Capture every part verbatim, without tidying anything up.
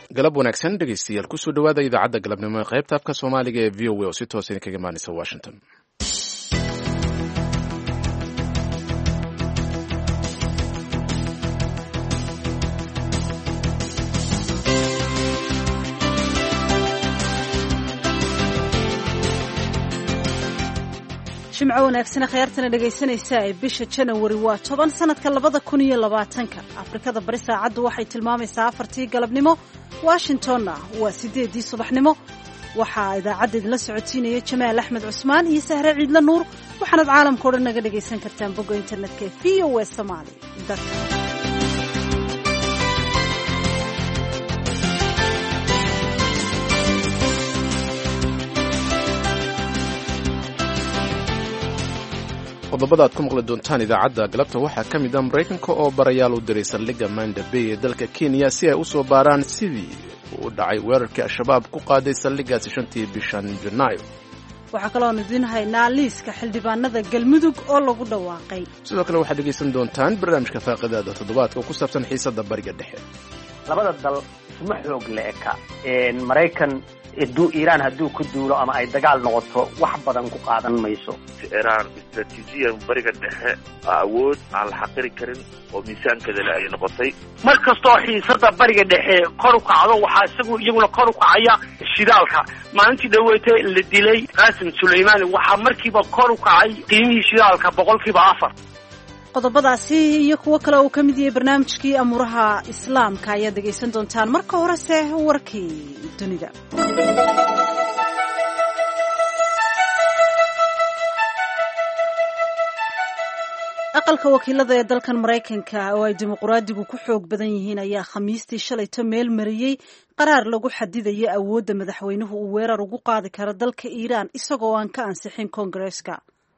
galab wanaagsan dhegaystayaal kusoo dhawaada idaacadda galabnimo ee qaybta afka soomaaliga ee v o a oo si toos idinkaga imaanaysa washington. jimco wanaagsan khiyaartana dhegaysanaysa ee bisha January waa toban sanadka labada kun iyo labaatanka. Afrikada bari saacaddu waxay tilmaamaysaa afartii galabnimo, Washingtonna waa sideedii subaxnimo. Waxaa idaacadda idinla socotiinaya Jamaal Axmed Cusmaan iyo Sahre Ciidla Nuur. Waxaanad caalamka oo dhan naga dhegaysan kartaan bogga internetka ee v o a Somali. qodobada aad ku maqli doontaan idaacadda galabta waxaa ka mid ah Maraykanka oo barayaal u diray saldhigga Manda Bay ee dalka Kenya si ay u soo baaraan sidii uu dhacay weerarkii Al-Shabaab ku qaaday saldhiggaasi shantii bishan Janaayo. waxaa kaloo idin haynaa liiska xildhibaanada Galmudug oo lagu dhawaaqay. sidoo kale waxaad dhegaysan doontaan barnaamijka faaqidaada toddobaadka ku saabsan xiisadda bariga dhexe. labada dal isma xoog leeka ee Maraykan iduu Iran haduu ku duulo ama ay dagaal noqoto wax badan ku qaadan mayso. Iran istaraatiijiyad bariga dhexe awood aan la xaqiri karin oo miisaankeeda ay noqotay markastoo xiisada bariga dhexe kor u kacdo waxa isagu iyaguna kor u kacaya shidaalka. maalintii dhaweeytay la dilay Qaasim Suleymani waxa markiiba kor u kacay qiimihii shidaalka boqolkiiba afar. qodobadaasi iyo kuwo kale oo ka mid yahay barnaamijkii amuraha islaamka ayaa dhegaysan doontaan. marka horese warkii dunida. aqalka wakiilada ee dalkan Maraykanka oo ay dimuqraadigu ku xoog badan yihiin ayaa khamiistii shalayto meel mariyay qaraar lagu xadidayo awoodda madaxweynuhu uu weerar ugu qaadi karo dalka Iran isagoo aan ka ansixin Koongareeska.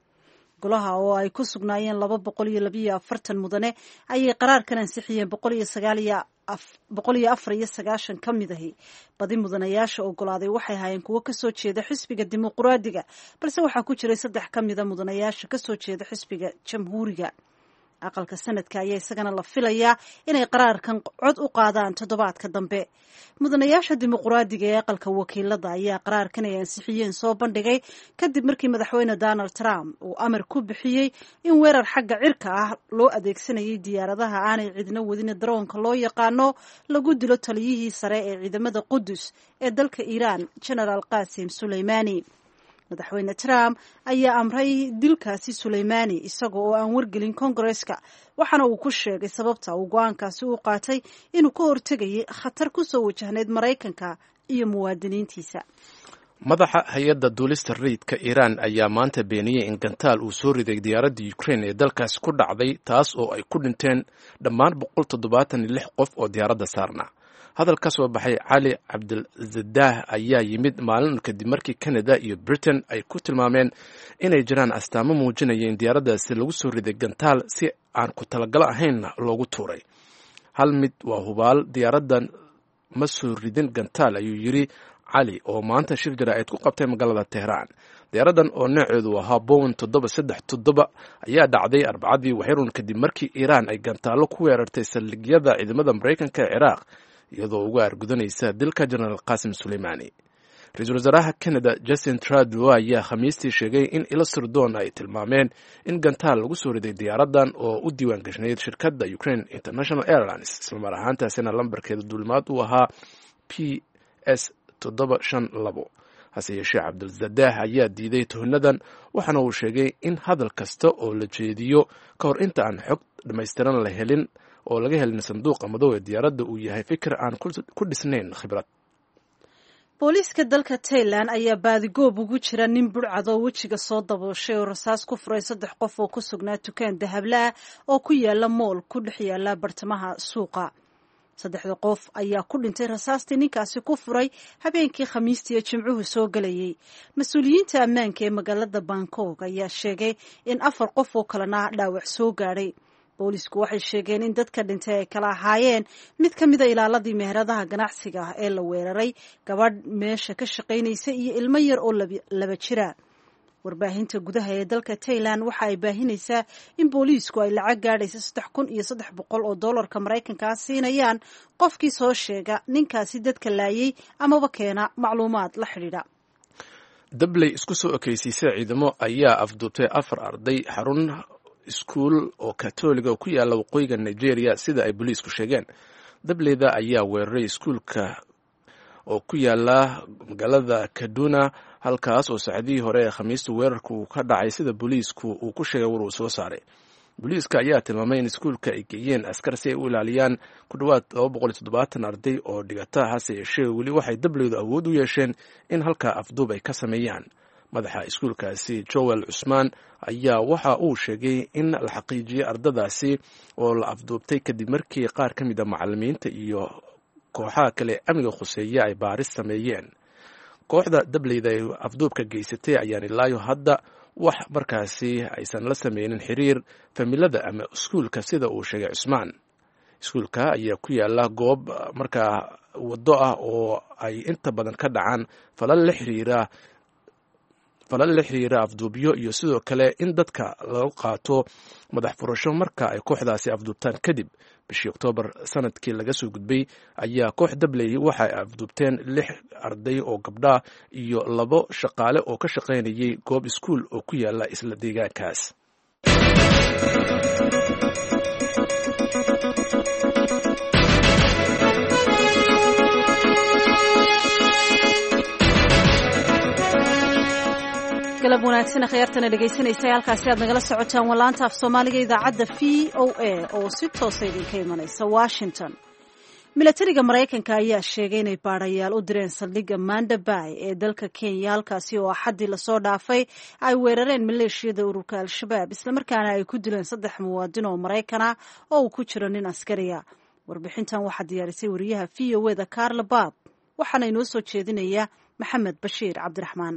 golaha oo ay ku sugnaayeen laba boqol iyo laba iyo afartan mudane ayay qaraarkan ansixiyeen boqol iyo sagaal iyo boqol iyo afar iyo sagaashan ka mid ahi. badi mudanayaasha ogolaaday waxay hayeen kuwo kasoo jeeda xisbiga dimuqraadiga, balse waxaa ku jiray saddex ka mida mudanayaasha kasoo jeeda xisbiga jamhuuriga. aqalka sanadka ayaa isagana la filayaa inay qaraarkan cod u qaadaan toddobaadka dambe. mudanayaasha dimuqraadiga ee aqalka wakiilada ayaa qaraarkan ay ansixiyeen soo bandhigay kadib markii madaxweyne Donald Trump uu amar ku bixiyey in weerar xagga cirka ah loo adeegsanayay diyaaradaha aanay cidna wadin daroonka loo yaqaano lagu dilo taliyihii sare ee ciidamada Qudus ee dalka Iran General Qaasim Suleymani. madaxweyne Trump ayaa amray dilkaasi Suleymani isagoo oo aan wargelin Koongareeska, waxaana uu ku sheegay sababta uu go'aankaasi u qaatay inuu ka hortegayay khatar ku soo wajahneyd Maraykanka iyo muwaadiniintiisa. madaxa hay-adda duulista rayidka Iran ayaa maanta beeniyey in gantaal uu soo riday diyaaradda Ukraine ee dalkaasi ku dhacday, taas oo ay ku dhinteen dhammaan boqol toddobaatan iyo lix qof oo diyaaradda saarnaa. hadal ka soo baxay Cali Cabdilzadaah ayaa yimid maalin kadib markii Canada iyo Britain ay ku tilmaameen inay jiraan astaamo muujinaya in diyaaraddaasi lagu soo riday gantaal si aan ku talagal ahaynna loogu tuuray. hal mid waa hubaal diyaaraddan ma soo ridin gantaal, ayuu yiri Cali oo maanta shir jaraa'id ku qabtay magaalada Tehran. diyaaraddan oo nooceedu ahaa Boeing toddoba saddex toddoba ayaa dhacday Arbacadii waxyarun kadib markii Iran ay gantaallo ku weerartay saldhigyada ciidamada Maraykanka ee Ciraaq iyadoo uga argudanaysa dilka General Qaasim Suleymani. ra-iisul wasaaraha Canada Justin Trudeau ayaa khamiistii sheegay in ilo sirdoon ay tilmaameen in gantaal lagu soo riday diyaaraddan oo u diiwaan gashnayd shirkadda Ukraine International Airlines, isla mar ahaantaasina lambarkeeda duulimaad uu ahaa P S toddoba shan labo. hase yeeshee Cabdilzadaah ayaa diiday tuhnadan, waxaana uu sheegay in hadal kasta oo la jeediyo ka hor inta aan xog dhammaystiran la helin oo laga helin sanduuqa madow ee diyaaradda uu yahay fikir aan ku dhisnayn khibrad. booliiska dalka Thailand ayaa baadigoob ugu jira nin burcad oo wejiga soo dabooshay oo rasaas ku furay saddex qof oo ku sugnaa dukaan dahabla ah oo ku yaala mool ku dhex yaala bartamaha suuqa. saddexda qof ayaa ku dhintay rasaastii ninkaasi ku furay habeenkii Khamiistii ee Jimcuhu soo galayay. mas-uuliyiinta ammaanka ee magaalada Bangkok ayaa sheegay in afar qof oo kalena dhaawac soo gaadhay. boolisku waxay sheegeen in dadka dhintay ay kala ahaayeen mid ka mida ilaaladii meheradaha ganacsiga ah ee la weeraray, gabadh meesha ka shaqaynaysa iyo ilmo yar oo laba jira. warbaahinta gudaha ee dalka Thailand waxa ay baahinaysaa in booliisku ay lacag gaadhaysa saddex kun iyo saddex boqol oo doolarka Mareykanka siinayaan qofkii soo sheega ninkaasi dadka laayay amaba keena macluumaad la xidhiidha. dabley isku soo ekaysiisay ciidamo ayaa afduubtay afar arday xarun iskuul oo katoliga oo ku yaala waqooyiga Nigeria sida ay booliisku sheegeen. dableyda ayaa weeraray iskuulka oo ku yaala magaalada Kaduna halkaas oo saacadihii hore ee Khamiista weerarku ka dhacay sida booliisku uu ku sheegay war uu soo saaray. booliiska ayaa tilmaamay in iskuulka ay geeyeen askar si ay u ilaaliyaan ku dhawaad laba boqol iyo toddobaatan arday oo dhigata hase yeeshee weli waxay dableydu awood u yeesheen in halkaa afduub ay ka sameeyaan. madaxa iskuulkaasi Joel Cusmaan ayaa waxa uu sheegay in la xaqiijiyay ardadaasi oo la afduubtay kadib markii qaar ka mid a macallimiinta iyo kooxaha kale amniga khuseeya ay baaris sameeyeen. kooxda dableyda ay afduubka geysatay ayaan ilaayo hadda wax markaasi aysan la sameynin xiriir familada ama iskuulka sida uu sheegay Cusmaan. iskuulka ayaa ku yaala goob markaa wado ah oo ay inta badan ka dhacaan falal la xiriira falal la xiriira afduubyo iyo sidoo kale in dadka lagu qaato madax furasho marka ay kooxdaasi afduubtaan kadib. bishii Oktoobar sanadkii laga soo gudbay ayaa koox dabley waxa ay afduubteen lix arday oo gabdha iyo labo shaqaale oo ka shaqaynayay goob iskuul oo ku yaala isla deegaankaas. galab wanaagsan khayartana dhageysanaysa halkaasi aad nagala socotaan walaanta af Soomaaliga idaacadda V O A oo si toos ah idinka imanaysa Washington. Militariga Mareykanka ayaa sheegay inay baarayaal u direen saldhigga Manda Bay ee dalka Kenya halkaasi oo axadii la soo dhaafay ay weerareen maleeshiyada ururka Al-Shabaab isla markaana ay ku dileen saddex muwaadin oo Mareykan ah oo uu ku jiro nin askari ah. warbixintan waxaa diyaarisay wariyaha V O A da Carla Baab waxaana inoo soo jeedinaya Maxamed Bashiir Cabdiraxmaan.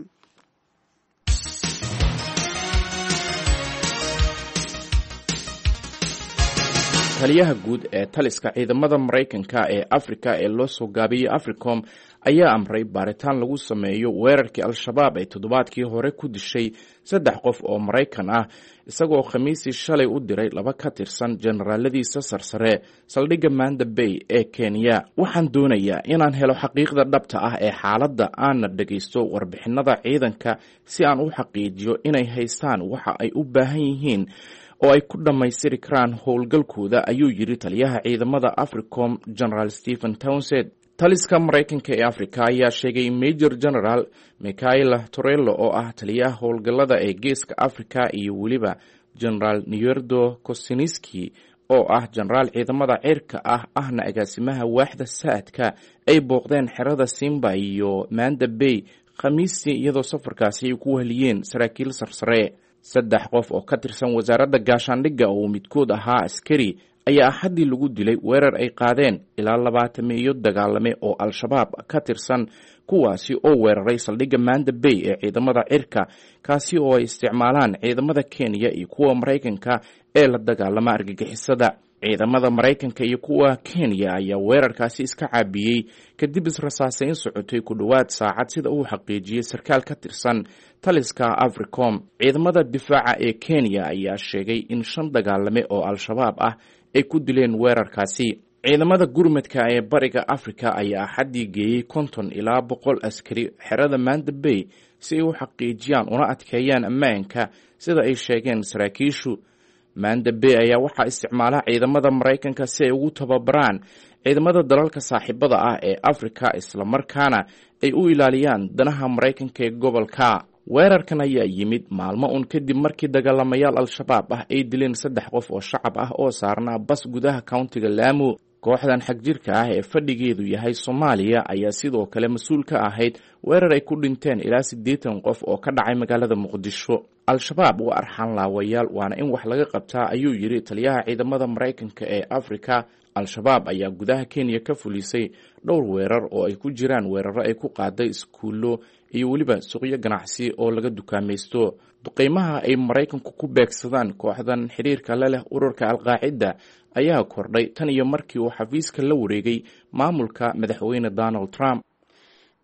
taliyaha guud ee taliska ciidamada Mareykanka ee Afrika ee loo soo gaabiyay Africom ayaa amray baaritaan lagu sameeyo weerarkii Al-Shabaab ay toddobaadkii hore ku dishay saddex qof oo Mareykan ah isagoo Khamiisii shalay u diray laba ka tirsan generaaladiisa sarsare saldhigga Manda Bay ee Kenya. waxaan doonayaa inaan helo xaqiiqda dhabta ah ee xaaladda aanna dhageysto warbixinada ciidanka si aan u xaqiijiyo inay haystaan waxa ay u baahan yihiin oo ay ku dhammaystiri karaan howlgalkooda ayuu yiri taliyaha ciidamada Africom General Stephen Townsend. taliska Mareykanka ee Afrika ayaa sheegay Major General Michaela Torello oo ah taliyaha howlgallada ee Geeska Afrika iyo weliba General Nierdo Kosiniski oo ah generaal ciidamada cirka ah ahna agaasimaha waaxda saadka ay booqdeen xerada Simba iyo Manda Bay Khamiistii iyadoo safarkaasi ay ku heliyeen saraakiil sarsare. saddex qof oo ka tirsan wasaaradda gaashaandhigga oo midkood ahaa askari ayaa axadii lagu dilay weerar ay qaadeen ilaa labaatan iyo dagaalame oo Al-Shabaab ka tirsan kuwaasi oo weeraray saldhigga Manda Bay ee ciidamada cirka kaasi oo ay isticmaalaan ciidamada Kenya iyo kuwa Mareykanka ee la dagaalama argagixisada. ciidamada Mareykanka iyo kuwa Kenya ayaa weerarkaasi iska caabiyey kadib israsaasayn socotay ku dhawaad saacad sida uu xaqiijiyay sarkaal ka tirsan taliska Africom. ciidamada difaaca ee Kenya ayaa sheegay in shan dagaalame oo Al-Shabaab ah ay ku dileen weerarkaasi. ciidamada gurmadka ee bariga Afrika ayaa axadii geeyey konton ilaa boqol askari xerada Manda Bay si ay u xaqiijiyaan una adkeeyaan ammaanka sida ay sheegeen saraakiishu. Manda Bay ayaa waxaa isticmaala ciidamada Mareykanka si ay ugu tababaraan ciidamada dalalka saaxiibada ah ee Afrika isla markaana ay u ilaaliyaan danaha Mareykanka ee gobolka. weerarkan ayaa yimid maalmo un kadib markii dagaalamayaal Al-Shabaab ah ay dileen saddex qof oo shacab ah oo saarnaa bas gudaha countiga Lamu. kooxdan xagjirka ah ee fadhigeedu yahay Soomaaliya ayaa sidoo kale mas'uul ka ahayd weerar ay ku dhinteen ilaa siddeetan qof oo ka dhacay magaalada Muqdisho. Al-Shabaab waa arxan laawayaal waana in wax laga qabtaa ayuu yiri taliyaha ciidamada Mareykanka ee Afrika. Al-Shabaab ayaa gudaha Kenya ka fulisay dhowr weerar oo ay ku jiraan weeraro ay ku qaaday iskuulo iyo weliba suuqyo ganacsi oo laga dukaamaysto. duqeymaha ay Mareykanku ku beegsadaan kooxdan xiriirka la leh ururka Al-Qaacida ayaa kordhay tan iyo markii uu xafiiska la wareegay maamulka madaxweyne Donald Trump.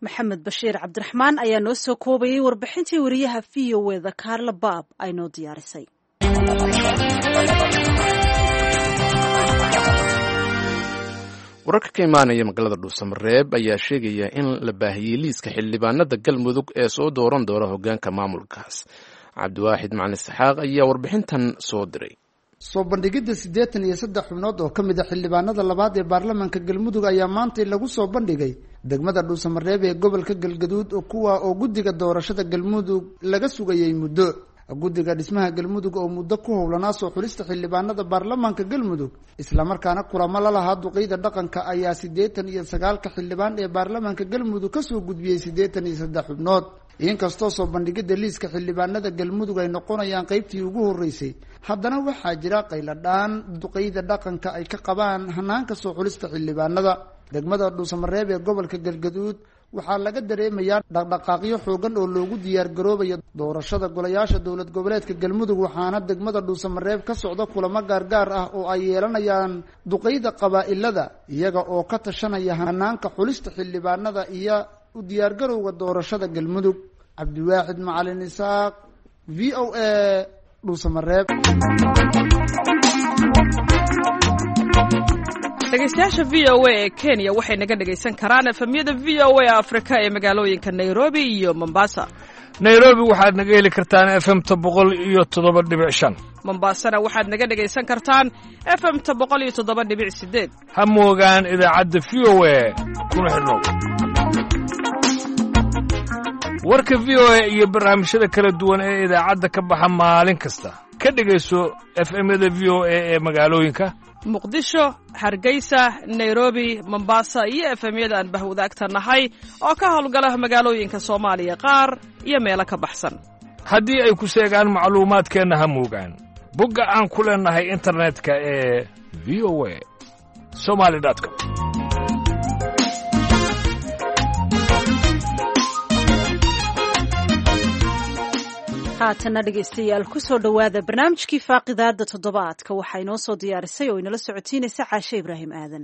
maxamed bashiir cabdiraxmaan ayaa noo soo koobayay warbixintii wariyaha v o eda carla baab ay noo diyaarisay. wararka ka imaanaya magaalada dhuusamareeb ayaa sheegaya in la baahiyey liiska xildhibaanada galmudug ee soo dooran doona hogaanka maamulkaas. cabdiwaaxid macalin isxaaq ayaa warbixintan soo diray. soo bandhigidda siddeetan iyo saddex xubnood oo ka mid a xildhibaanada labaad ee baarlamaanka galmudug ayaa maantay lagu soo bandhigay degmada dhuusamareeb ee gobolka galgaduud oo kuwa oo guddiga doorashada galmudug laga sugayay muddo. guddiga dhismaha galmudug oo muddo ku howlanaa soo xulista xildhibaanada baarlamaanka galmudug islamarkaana kulamo la lahaa duqeyda dhaqanka ayaa siddeetan iyo sagaalka xildhibaan ee baarlamaanka galmudug kasoo gudbiyey siddeetan iyo saddex xubnood. inkastoo soo bandhigidda liiska xildhibaanada galmudug ay noqonayaan qeybtii ugu horeysay, haddana waxaa jira qayladhaan duqeyda dhaqanka ay ka qabaan hanaanka soo xulista xildhibaanada. degmada dhuusamareeb ee gobolka galgaduud waxaa laga dareemayaa dhaqdhaqaaqyo xoogan oo loogu diyaar garoobayo doorashada golayaasha dowlad goboleedka galmudug, waxaana degmada dhuusamareeb ka socda kulamo gaargaar ah oo ay yeelanayaan duqeyda qabaa'ilada iyaga oo ka tashanaya hanaanka xulista xildhibaanada iyo u diyaargarowga doorashada galmudug. cabdiwaaxid macalin isaaq, v o a, dhuusamareeb. dhegeystayaasha v o a ee Kenya waxay naga dhegeysan karaan efemyada v o a Afrika ee magaalooyinka Nairobi iyo Mombasa. Nairobi waxaad naga heli kartaan F M ta boqol iyo toddoba dhibic shan. Mombasana waxaad naga dhegeysan kartaan F M ta boqol iyo toddoba dhibic sideed. Ha moogaan idaacadda V O A kuna xidhnow. warka V O A iyo barnaamijyada kala duwan ee idaacadda ka baxa maalin kasta ka dhegeyso F M-yada V O A ee magaalooyinka Muqdisho, Hargeysa, Nairobi, Mombasa iyo F M-yada aan bahwadaagta nahay oo ka howlgala magaalooyinka Soomaaliya qaar iyo meelo ka baxsan. haddii ay ku sheegaan macluumaadkeenna ha moogaan bogga aan ku leenahay internetka ee v o a somali dot com. haatana dhegaystayaal ku soo dhowaada barnaamijkii faaqidaada toddobaadka waxaa inoo soo diyaarisay oo inala socotiinaysa caashe ibraahim aadan.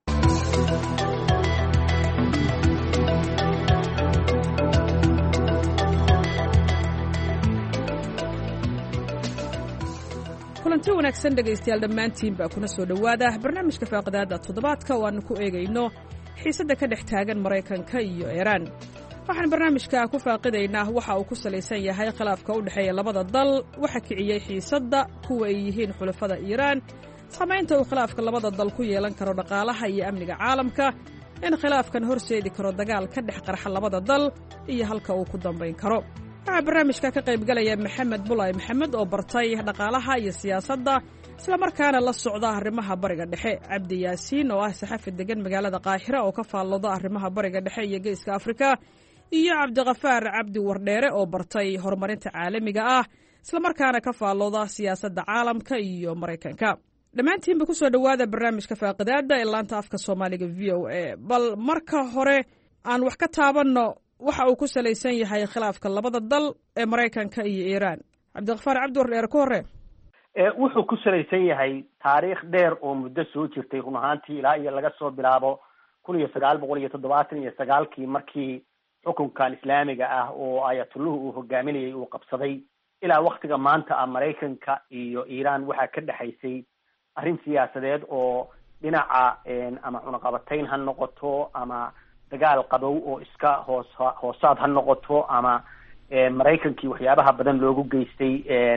kulanti wanaagsan dhegaystayaal dhammaantiin baa kuna soo dhowaada barnaamijka faaqidaada toddobaadka oo aanu ku eegayno xiisadda ka dhex taagan Maraykanka iyo Iiraan. waxaan barnaamijka ku faaqidaynaa waxa uu ku salaysan yahay khilaafka u dhexeeya labada dal, waxa kiciyey xiisadda, kuwa ay yihiin xulafada Iiraan, saamaynta uu khilaafka labada dal ku yeelan karo dhaqaalaha iyo amniga caalamka, in khilaafkan horseedi karo dagaal ka dhex qarxa labada dal iyo halka uu ku dambayn karo. waxaa barnaamijka ka qayb galaya Maxamed Bulay Maxamed oo bartay dhaqaalaha iyo siyaasadda isla markaana la socda arrimaha bariga dhexe, Cabdi Yaasiin oo ah saxafi degan magaalada Qaahira oo ka faallooda arrimaha bariga dhexe iyo geeska Afrika, iyo Cabdiqafaar Cabdi Wardheere oo bartay horumarinta caalamiga ah isla markaana ka faallooda siyaasadda caalamka iyo Maraykanka. dhammaantiinba ku soo dhowaada barnaamijka faaqidaada ee laanta afka Soomaaliga V O A. bal marka hore aan wax ka taabanno waxa uu ku salaysan yahay khilaafka labada dal ee Maraykanka iyo Iiraan. Cabdiqafaar Cabdi Wardheere ku hore. ee wuxuu ku salaysan yahay taariikh dheer oo muddo soo jirtay run ahaantii ilaa iyo laga soo bilaabo kun iyo sagaal boqol iyo toddobaatan iyo sagaalkii markii xukunkan islaamiga ah oo ayatulluhu uu hogaaminayay uu qabsaday ilaa waktiga maanta ah. Maraykanka iyo Iiraan waxaa ka dhexaysay arrin siyaasadeed oo dhinaca ama cunaqabatayn ha noqoto ama dagaal qabow oo iska hoos hoosaad ha noqoto ama Maraykankii waxyaabaha badan loogu geystay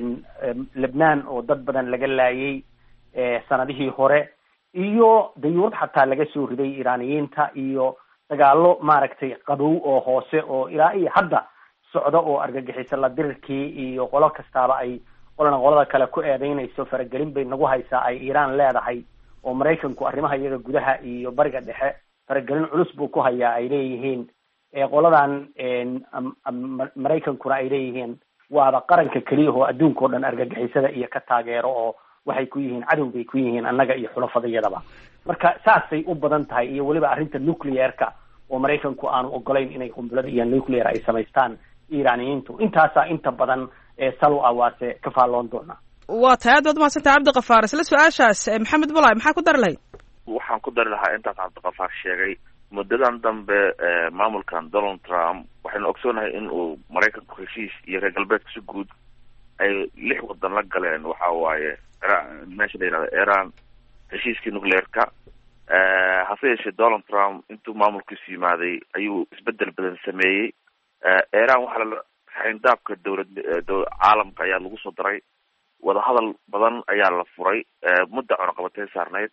Lebanon oo dad badan laga laayay sanadihii hore, iyo dayuurad xataa laga soo riday Iiraaniyiinta, iyo dagaalo maaragtay qabow oo hoose oo ilaa iyo hadda socda oo argagixiso la dirirkii iyo qolo kastaaba ay qolana qolada kale ku eedeynayso faragelin bay nagu haysaa ay Iiraan leedahay, oo Maraykanku arrimaha iyaga gudaha iyo bariga dhexe faragelin culus buu ku hayaa ay leeyihiin qoladan Maraykankuna ay leeyihiin waaba qaranka keliya oo adduunka oo dhan argagixisada iyo ka taageero oo waxay ku yihiin cadow bay ku yihiin annaga iyo xulafadayadaba. marka saasay u badan tahay, iyo weliba arrinta nuclear-ka oo Maraykanku aanu ogolayn inay qunbulada iyo nuclear ay samaystaan Iiraaniyiintu. intaasaa inta badan salo ah waase ka faalloon doona. waa tahay aad baad mahadsantahay Cabdiqafaar. isla su-aashaas Maxamed Bulay maxaa ku dari lahayd? waxaan ku dari lahaa intaas Cabdiqafaar sheegay muddadan dambe maamulkan Donald Trump waxaynu ogsoonahay in uu Maraykanku heshiis iyo reer galbeedka si guud ay lix wadan la galeen waxa waaye meesha la yiraahdo Iran heshiiskii nuclearka hase yeeshee Donald Trump intuu maamulkiisu yimaaday ayuu isbedel badan sameeyey. Iran waxa la xayndaabka dowladda caalamka ayaa lagu soo daray, wadahadal badan ayaa la furay, muddo cunaqabatay saarneyd,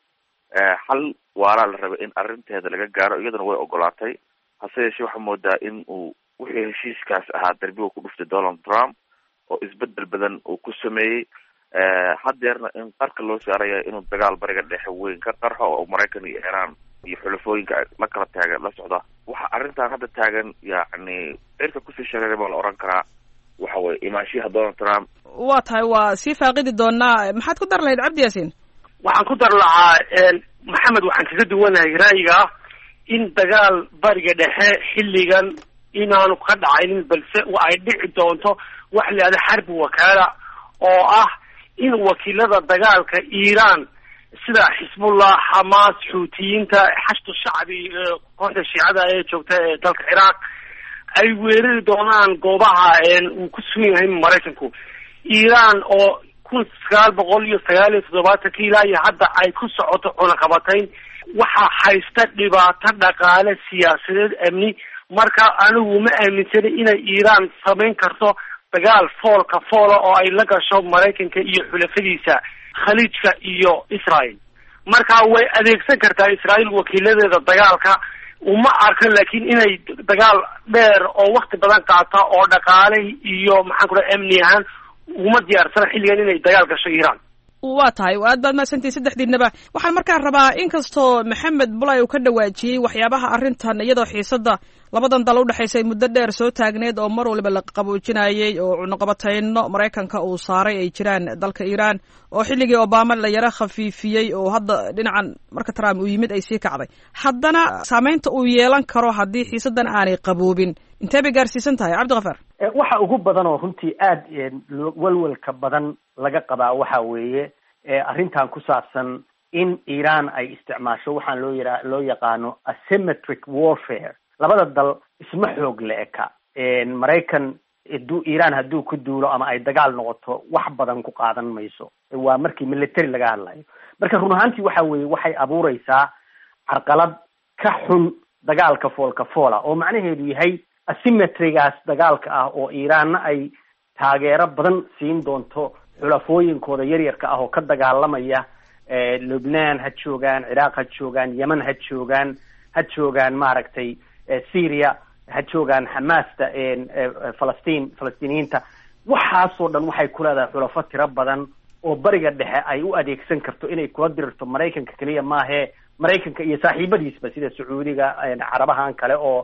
xal waara la rabay in arrinteeda laga gaaro, iyaduna way ogolaatay. hase yeeshee waxaa moodaa in uu wixii heshiiskaas ahaa darbiga ku dhuftay Donald Trump oo isbedel badan uu ku sameeyey. haddeerna in qarka loo saaraya inuu dagaal bariga dhexe weyn ka qarxo oo Maraykan iyo Iran iyo xulafooyinka la kala taagan la socda. waxa arrintan hadda taagan yacni cirka kusii shareeray baa la oran karaa waxa way imaashiha Donald Trump. waa tahay waa sii faaqidi doonaa. maxaad ku dar lahayd Cabdi Yaasiin? waxaan ku dar lahaa maxamed waxaan kaga duwanahay ra'yiga in dagaal bariga dhexe xilligan inaanu ka dhacaynin, balse ay dhici doonto wax la yidhahdo xarbi wakaala oo ah in wakiilada dagaalka Iran sida Xisbullah, Hamas, Xuutiyiinta, Xashdu Shacbi, kooxda Shiicada ee joogta ee dalka Iraq ay weerari doonaan goobaha uu ku sugan yahay Maraykanku. Iran oo kun sagaal boqol iyo sagaal iyo toddobaatankii ilaa iyo hadda ay ku socoto cunaqabatayn, waxaa haysta dhibaato dhaqaale, siyaasadeed, amni. marka anigu ma aaminsanay inay Iran samayn karto dagaal foolka foola oo ay la gasho Maraykanka iyo xulafadiisa khaliijka iyo Israel. marka way adeegsan kartaa Israel wakiiladeeda dagaalka, uma arkan laakiin inay dagaal dheer oo waqti badan qaata oo dhaqaale iyo maxaan ku dhahay amni ahaan uma diyaarsana xilligan inay dagaal gasho Iran. waa tahay aad baad mahadsantihiin saddexdiinaba. waxaan markaa rabaa inkastoo Maxamed Bulay uu ka dhawaajiyey waxyaabaha arrintan iyadoo xiisadda labadan dal u dhaxaysay muddo dheer soo taagneed oo mar waliba la qaboojinayay oo cunaqabatayno Maraykanka uu saaray ay jiraan dalka Iran oo xilligii Obama la yara khafiifiyey oo hadda dhinacan marka Trump uu yimid ay sii kacday. haddana saameynta uu yeelan karo haddii xiisaddan aanay qaboobin intee bay gaarsiisan tahay Cabdi Qafaar? waxa ugu badan oo runtii aad walwalka badan laga qabaa waxa weeye arrintan ku saabsan in Iran ay isticmaasho waxaan loo yira loo yaqaano asymmetric warfare. labada dal isma xoog la eka. Maraykan haduu Iran haduu ku duulo ama ay dagaal noqoto wax badan ku qaadan mayso, waa markii military laga hadlayo. marka run ahaantii waxa weeye waxay abuureysaa carqalad ka xun dagaalka foolka foola oo macnaheedu yahay asymmetrigaas dagaalka ah oo Iran ay taageero badan siin doonto xulafooyinkooda yaryarka ah oo ka dagaalamaya Lebanon ha joogaan, Iraq ha joogaan, Yemen ha joogaan, ha joogaan maaragtay Syria ha joogaan, Hamasda Falastiin Falastiiniyiinta. waxaasoo dhan waxay ku leedahay xulafo tiro badan oo bariga dhexe ay u adeegsan karto inay kula dirirto Maraykanka kaliya maahe Maraykanka iyo saaxiibadiisba sida Sacuudiga, carabahan kale oo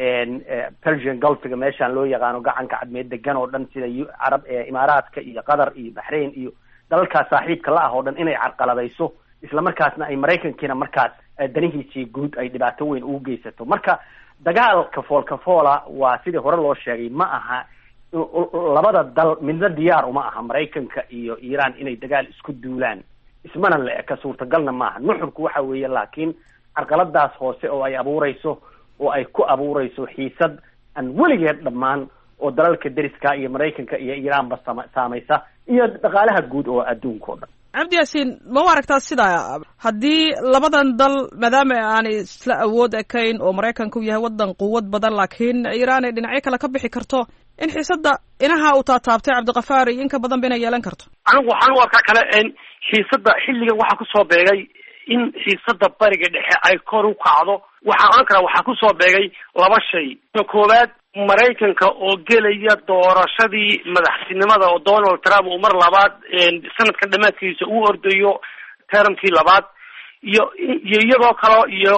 Persian Gulfiga meeshaan loo yaqaano gacanka cadmeed degan oo dhan sida Arab Imaaraadka iyo Qatar iyo Bahrain iyo dalalkaas saaxiibka la ah oo dhan inay carqaladayso isla markaasna ay Maraykankiina markaas danihiisii guud ay dhibaato weyn ugu geysato. marka dagaalka foolka foola waa sidii hore loo sheegay ma aha labada dal midna diyaar uma aha Maraykanka iyo Iran inay dagaal isku duulaan, ismana la eka suurtagalna maaha. nuxurku waxa weeye laakiin carqaladaas hoose oo ay abuureyso oo ay ku abuureyso xiisad aan weligeed dhammaan oo dalalka deriska iyo Maraykanka iyo Iran ba saamaysa iyo dhaqaalaha guud oo adduunka oo dhan. Cabdi Yaasiin, ma u aragtaa sidaa haddii labadan dal maadaama aanay isla awood ekayn oo Maraykanku yahay wadan quwad badan laakiin Iran ay dhinacyo kale ka bixi karto in xiisadda inaha uu taataabtay Cabdi Qafaar iyo in ka badan bina yeelan karto? anigu waxaan u arkaa kale in xiisadda xilligan waxaa kusoo beegay in xiisadda bariga dhexe ay kor u kacdo. waxaan oran karaa waxaa kusoo beegay laba shay. koowaad, Maraykanka oo gelaya doorashadii madaxtinimada oo Donald Trump uu mar labaad sanadkan dhamaadkiisa uu ordayo termkii labaad, iyo iyo iyadoo kale iyo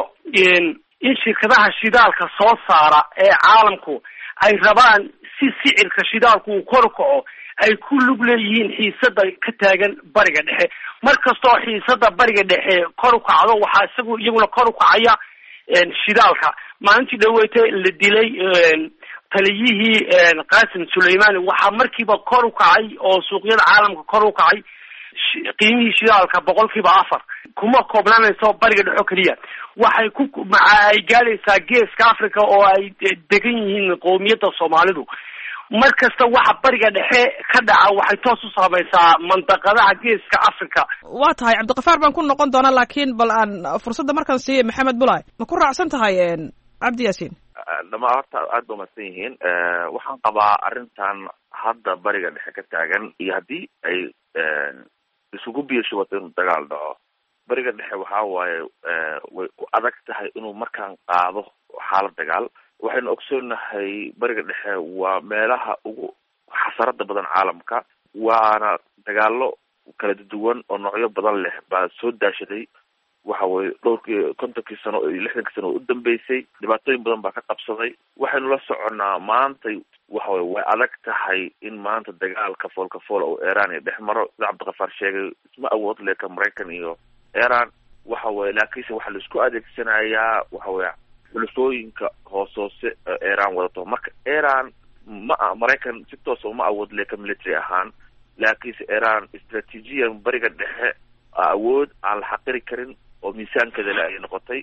in shirkadaha shidaalka soo saara ee caalamku ay rabaan si sicirka shidaalku uu kor u kaco ay ku lug leeyihiin xiisadda ka taagan bariga dhexe. markastoo xiisadda bariga dhexe kor u kacdo waxaa isagu iyaguna kor u kacaya shidaalka. maalintii dhaweetay la dilay taliyihii Qasim Suleimani waxaa markiiba kor u kacay oo suuqyada caalamka kor u kacay qiimihii shidaalka boqolkiiba afar kuma koobnaanayso bariga dhexo keliya, waxay ku ay gaadhaysaa geeska africa oo ay degan yihiin qowmiyadda soomaalidu. mar kasta waxa bariga dhexe ka dhaca waxay toos u saamaysaa mandaqadaha geeska africa. waa tahay cabdiqafaar baan ku noqon doonaa, laakiin bal aan fursadda markaan siiyey maxamed bulay, ma ku raacsan tahay cabdi yaasiin? dhamaa horta aada ba mahadsan yihiin. waxaan qabaa arrintan hadda bariga dhexe ka taagan iyo haddii ay isugu biirshawato inuu dagaal dhaco, bariga dhexe waxaa waaye way ku adag tahay inuu markaan qaado xaalad dagaal. waxaynu ogsoonahay bariga dhexe waa meelaha ugu xasarada badan caalamka, waana dagaalo kala duwan oo noocyo badan leh baa soo daashaday. waxa weye dhowrkii kontonkii sano iyo lixdankii sano oo u dambeysay dhibaatooyin badan baa ka qabsaday. waxaynu la soconnaa maanta waxa weye way adag tahay in maanta dagaalka foolka fool oo iran iyo dhex maro. sida cabdiqafaar sheegay isma awood leh ka maraykan iyo iran. waxa weye laakiinse waxaa la isku adeegsanayaa waxa weye xulufooyinka hoos hoose iran wadato. marka iran ma maraykan si toosa uma awood leh ka military ahaan, laakiinse iran istraatiijiyan bariga dhexe awood aan la xaqiri karin oo miisaankeeda le ay noqotay.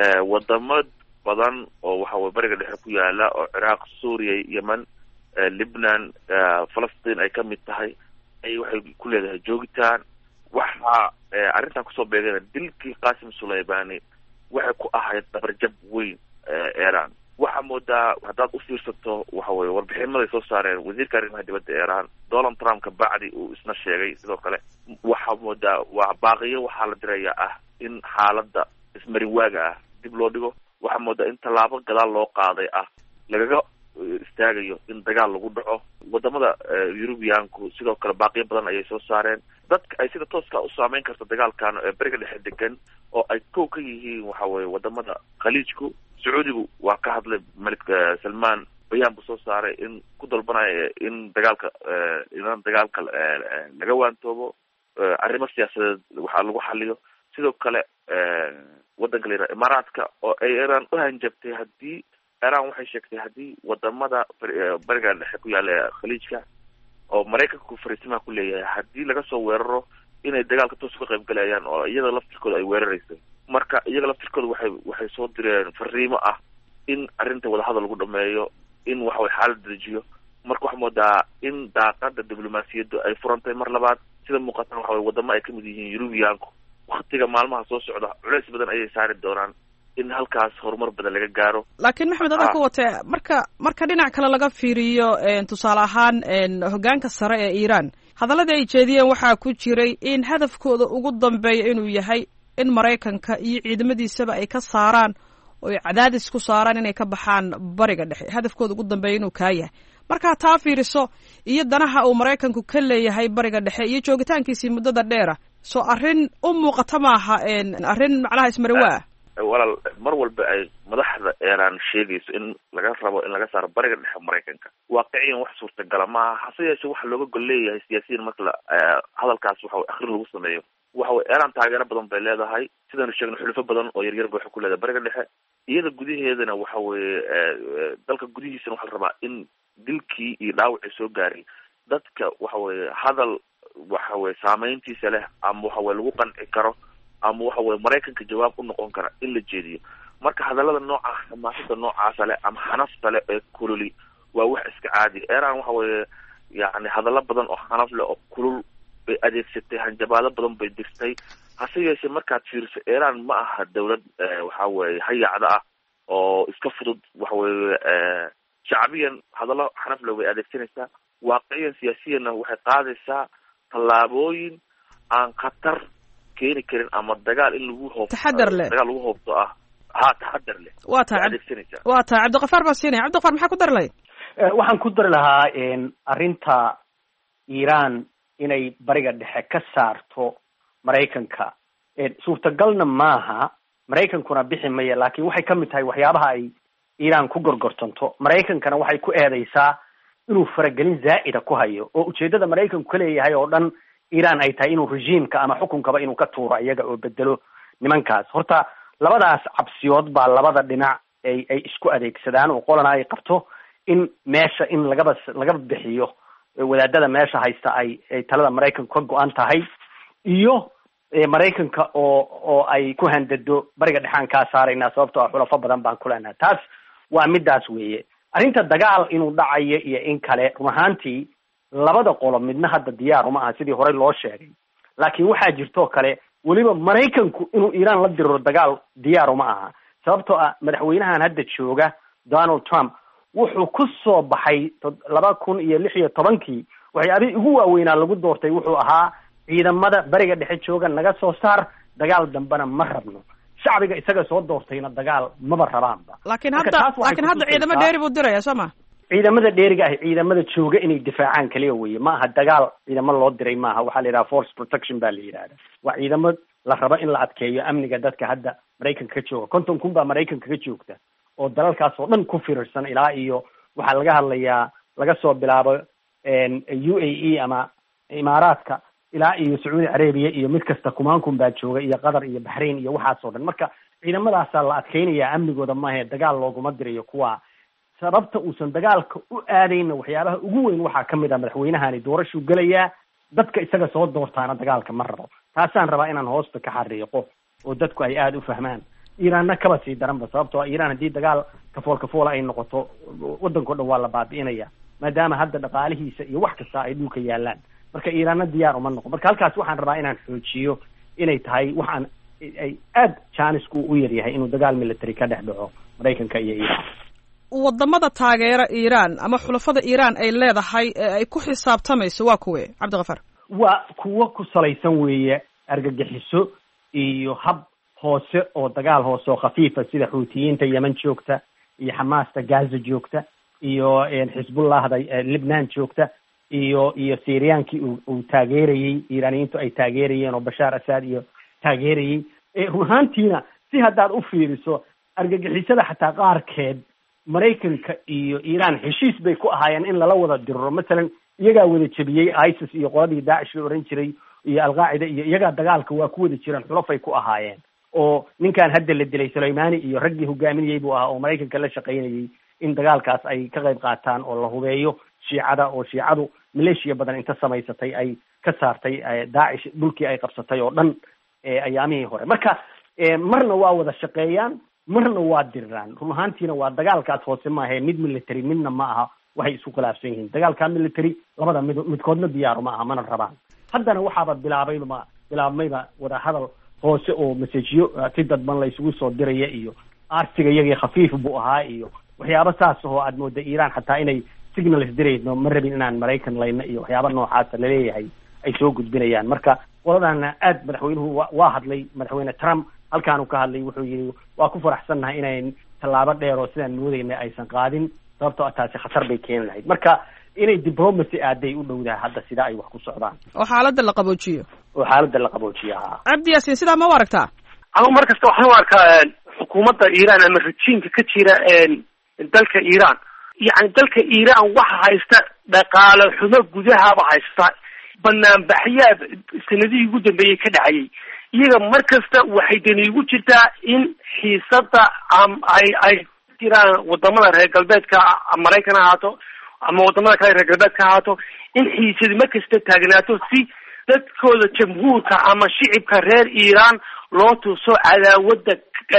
wadamo badan oo waxa weye bariga dhexe ku yaala oo ciraaq, suuriya, yemen, libnan, falastiin ay kamid tahay ay waxay ku leedahay joogitaan. waxaa arrintan kusoo beegana dilkii qasim sulaymani waxay ku ahayd dabarjab weyn iran. waxaa moodaa haddaad u fiirsato waxa weye warbixinmaday soo saareen wasiirka arrimaha dibadda iran donald trump ka bacdi uu isna sheegay sidoo kale. waxaa moodaa waa baaqiyo waxaa la diraya ah in xaaladda ismarin waaga ah dib loo dhigo. waxaa moodaa in tallaabo gadaal loo qaaday ah lagaga istaagayo in dagaal lagu dhaco. wadamada eurubiyaanku sidoo kale baaqiyo badan ayay soo saareen. dadka ay sida tooska u saameyn karto dagaalkan ee bariga dhexe degan oo ay kow ka yihiin waxa weye wadamada khaliijku. sacuudigu waa ka hadlay malik salman, bayaan buu soo saaray in ku dalbanaya in dagaalka in dagaalka laga waantoobo, arrimo siyaasadeed waxaa lagu xaliyo. sidoo kale wadanka la yidhaha imaaraadka oo ay iran u hanjabtay haddii iran waxay sheegtay haddii wadamada bariga dhexe ku yaala khaliijka oo maraykanka fariisimaha ku leeyahay haddii laga soo weeraro inay dagaalka toos uga qayb galayaan oo iyada laftirkooda ay weerarayso. marka iyaga laftirkooda waxay waxay soo direen fariimo ah in arrinta wadahadal lagu dhameeyo, in waxa way xaalad dejiyo. marka waxaa moodaa in daaqada diblomaasiyaddu ay furantay mar labaad. sida muuqatan waxa way wadamo ay kamid yihiin yurubiyaanku waktiga maalmaha soo socda culeys badan ayay saari doonaan in halkaas horumar badan laga gaaro. laakiin maxamed adaa ku watee marka marka dhinac kale laga fiiriyo tusaale ahaan hoggaanka sare ee iran hadalladii ay jeediyeen waxaa ku jiray in hadafkooda ugu dambeeya inuu yahay in maraykanka iyo ciidamadiisaba ay ka saaraan oo ay cadaadis ku saaraan inay ka baxaan bariga dhexe. hadafkooda ugu dambeeya inuu kaa yahay. markaa taa fiiriso iyo danaha uu maraykanku ka leeyahay bariga dhexe iyo joogitaankiisii muddada dheera, soo arrin u muuqata maaha arrin macnaha ismariwaa? walaal mar walba ay madaxda iran sheegayso in laga rabo in laga saaro bariga dhexe maraykanka, waaqiciyan wax suurtagala maaha. hase yeeshee waxa looga gol leeyahay siyaasiyiin marka la hadalkaas waxa akrin lagu sameeyo. waxa weye iran taageero badan bay leedahay, sidaynu sheegno xulufo badan oo yaryar ba waxay ku leedahay bariga dhexe. iyada gudaheedana waxa weye dalka gudihiisana waxaa la rabaa in dilkii iyo dhaawacii soo gaaray dadka waxa weye hadal waxa weye saameyntiisa leh ama waxa weye lagu qanci karo ama waxa weye maraykanka jawaab u noqon kara in la jeediyo. marka hadallada noocaas xamaasada noocaasa leh ama xanafta leh ee kululi waa wax iska caadi. iran waxa weye yani hadallo badan oo xanaf leh oo kulul bay adeegsatay, hanjabaado badan bay dirtay. hase yeeshee markaad fiiriso iran ma aha dawlad waxa weye hayacda ah oo iska fudud. waxa weye shacbiyan hadallo xanaf leh way adeegsanaysaa, waaqiciyan siyaasiyanna waxay qaadaysaa tallaabooyin aan khatar keeni karin ama dagaal in lagu hoob taxadar leh dagaal lagu hoobto ah ha taxadar leh. waa tahay waa tahay cabdiqafaar baa siinaya. cabdiqafaar maxaa ku dari lahay? waxaan ku dari lahaa arrinta iran inay bariga dhexe ka saarto maraykanka suurtagalna maaha, maraykankuna bixi maya, laakiin waxay kamid tahay waxyaabaha ay iran ku gorgortanto. maraykankana waxay ku eedeysaa inuu faragelin zaa'ida ku hayo oo ujeedada maraykanku ka leeyahay oo dhan iran ay tahay inuu regiimka ama xukunkaba inuu ka tuuro iyaga oo bedelo nimankaas. horta labadaas cabsiyood baa labada dhinac ay ay isku adeegsadaan oo qolana ay qabto in meesha in lagaba laga bixiyo wadaadada meesha haysta ay ay talada maraykanku ka go-an tahay, iyo maraykanka oo oo ay ku handado bariga dhexaan kaa saaraynaa sababtoo ah xulafo badan baan ku leenahay. taas waa midaas weeye. arrinta dagaal inuu dhacayo iyo in kale run ahaantii labada qolo midna hadda diyaar uma aha sidii horey loo sheegay, laakiin waxaa jirtoo kale weliba maraykanku inuu iiraan la diriro dagaal diyaar uma aha sababtoo ah madaxweynahan hadda jooga Donald Trump wuxuu ku soo baxay laba kun iyo lix iyo tobankii waxyaabihii ugu waaweynaa lagu doortay wuxuu ahaa ciidamada bariga dhexe jooga naga soo saar, dagaal dambena ma rabno. shacbiga isaga soo doortayna dagaal maba rabaanba. laakiin hadda laakiin hadda ciidamo dheeri buu diraya soo ma ciidamada dheeriga ah ciidamada jooga inay difaacaan kaliya weeye, ma aha dagaal ciidamo loo diray maaha. waxaa la yidhaha force protection baa la yidhahda. waa ciidamo la rabo in la adkeeyo amniga dadka hadda maraykanka ka jooga. konton kun baa maraykanka ka joogta oo dalalkaas oo dhan ku firirsan ilaa iyo waxaa laga hadlayaa laga soo bilaabo u a e ama imaaraadka ilaa iyo sacuudi carabiya iyo mid kasta kumaan kun baa jooga iyo qatar iyo baxrain iyo waxaas oo dhan. marka ciidamadaasaa la adkeynaya amnigooda maahe dagaal looguma dirayo kuwa. sababta uusan dagaalka u aadayna waxyaabaha ugu weyn waxaa kamid ah madaxweynahani doorashuu gelayaa, dadka isaga soo doortaana dagaalka ma rabo. taasaan rabaa inaan hoosta ka xariiqo oo dadku ay aada u fahmaan. iiraanna kaba sii daranba sababtoo ah iiraan haddii dagaal kafool kafoola ay noqoto waddanka o dhan waa la baabi'inaya maadaama hadda dhaqaalihiisa iyo wax kasta ay dhulka yaalaan. marka iiraanna diyaar uma noqon. marka halkaas waxaan rabaa inaan xoojiyo inay tahay waxaan ay aada jaanisku u yaryahay inuu dagaal military ka dhex dhaco maraykanka iyo iiraan. wadamada taageera iiraan ama xulafada iiraan ay leedahay ee ay ku xisaabtamayso waa kuwe cabdiqafar? waa kuwo ku salaysan weeye argagixiso iyo hab hoose oo dagaal hoose oo khafiifa sida xuutiyiinta yemen joogta iyo xamaasta gaza joogta iyo xisbullahda libnaan joogta iyo iyo syriyankii uu taageerayey iiraaniyiintu ay taageerayeen oo bashaar asad iyo taageerayey. run ahaantiina si haddaad u fiiriso argagixisada xataa qaarkeed maraykanka iyo iiraan heshiis bay ku ahaayeen in lala wada diriro. masalan iyagaa wada jebiyey isis iyo qoladii daacish la oran jiray iyo alqaacida iyo iyagaa dagaalka waa ku wada jiraan, xulafay ku ahaayeen. oo ninkan hadda la dilay sulaymani iyo raggii hogaaminayey buu ahaa oo maraykanka la shaqaynayey in dagaalkaas ay ka qayb qaataan oo la hubeeyo shiicada oo shiicadu maleeshiya badan inta samaysatay ay ka saartay daacish dhulkii ay qabsatay oo dhan ayaamihii hore. marka marna waa wada shaqeeyaan marna waa diriraan. run ahaantiina waa dagaalkaas hoose maahe mid military midna ma aha, waxay isku khilaafsan yihiin. dagaalka military labada mid midkoodna diyaaru ma aha mana rabaan. haddana waxaaba bilaabayba bilaabmayba wada hadal hoose oo masajiyo si dadban la isugu soo diraya iyo arsiga iyagii khafiif buu ahaa iyo waxyaaba saas oo aad mooda iiraan xataa inay signals dirayno ma rabin inaan maraykan layna iyo waxyaaba noocaasa laleeyahay ay soo gudbinayaan. marka qoladana aad madaxweynuhu waa hadlay, madaxweyne Trump halkaanu ka hadlay wuxuu yidhi waa ku faraxsannahay inay tallaabo dheer oo sidaan moodayna aysan qaadin sababtoo ah taasi khatar bay keeni lahayd. marka inay diplomacy aaday u dhowdahay hadda sida ay wax ku socdaan oo xaaladda la qaboojiyo oo xaaladda la qaboojiyo. ha cabdi yaasiin sidaa ma u aragtaa? anigu mar kasta waxaan u arkaa xukuumadda iiraan ama rajiimka ka jira dalka iiraan, yacni dalka iiraan waxa haysta dhaqaale xumo gudahaba haysta. banaanbaxyaad sanadihii ugu dambeeyey ka dhacayay iyaga mar kasta waxay dani ugu jirtaa in xiisada ay ay jiraan wadamada reer galbeedka maraykan ha ahaato ama wadamada kale reer galbeedka ha ahaato in xiisadi mar kasta taagnaato si dadkooda jamhuurka ama shicibka reer iiraan loo tuso cadaawada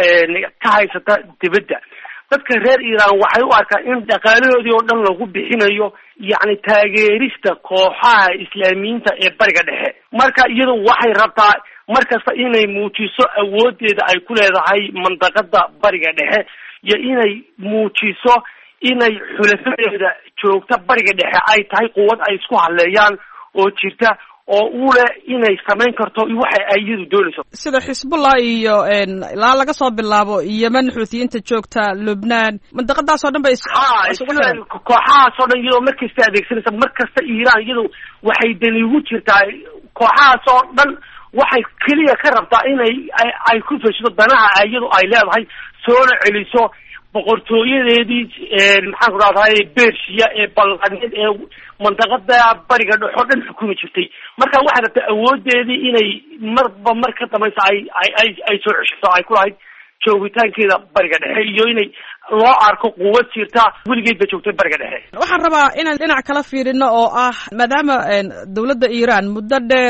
ka haysata dibadda. dadka reer iiraan waxay u arkaan in dhaqaalahoodii oo dhan lagu bixinayo yacni taageerista kooxaha islaamiyiinta ee bariga dhexe. marka iyadu waxay rabtaa mar kasta inay muujiso awoodeeda ay ku leedahay mandaqada bariga dhexe iyo inay muujiso inay xulafadeeda joogta bariga dhexe ay tahay quwad ay isku hadleeyaan oo jirta oo u leh inay samayn karto waxa ay iyadu doonayso sida xisbullah iyo ilaa laga soo bilaabo yemen xuutiyiinta joogta lubnaan mandaqadaas oo dhan bay kooxahaas oo dhan iyadoo markasta adeegsanaysa markasta iiraan iyadu waxay dani ugu jirtaa kooxahaas oo dhan waxay keliya ka rabtaa inay ay ku fashido danaha iyadu ay leedahay soona celiso boqortooyadeedii maxaan ku rahdaay bershiya ee balqaneed ee mandaqada bariga dhexoo dhan xukumi jirtay. marka waxay rabtaa awoodeedii inay marba mar ka dambaysa ay ay ay soo ceshato ay ku lahayd joogitaankeeda bariga dhexe iyo inay loo arko quwad jirta weligeed ba joogtay bariga dhexe. waxaan rabaa inaan dhinac kala fiirino oo ah maadaama dawladda iiraan muddo dheer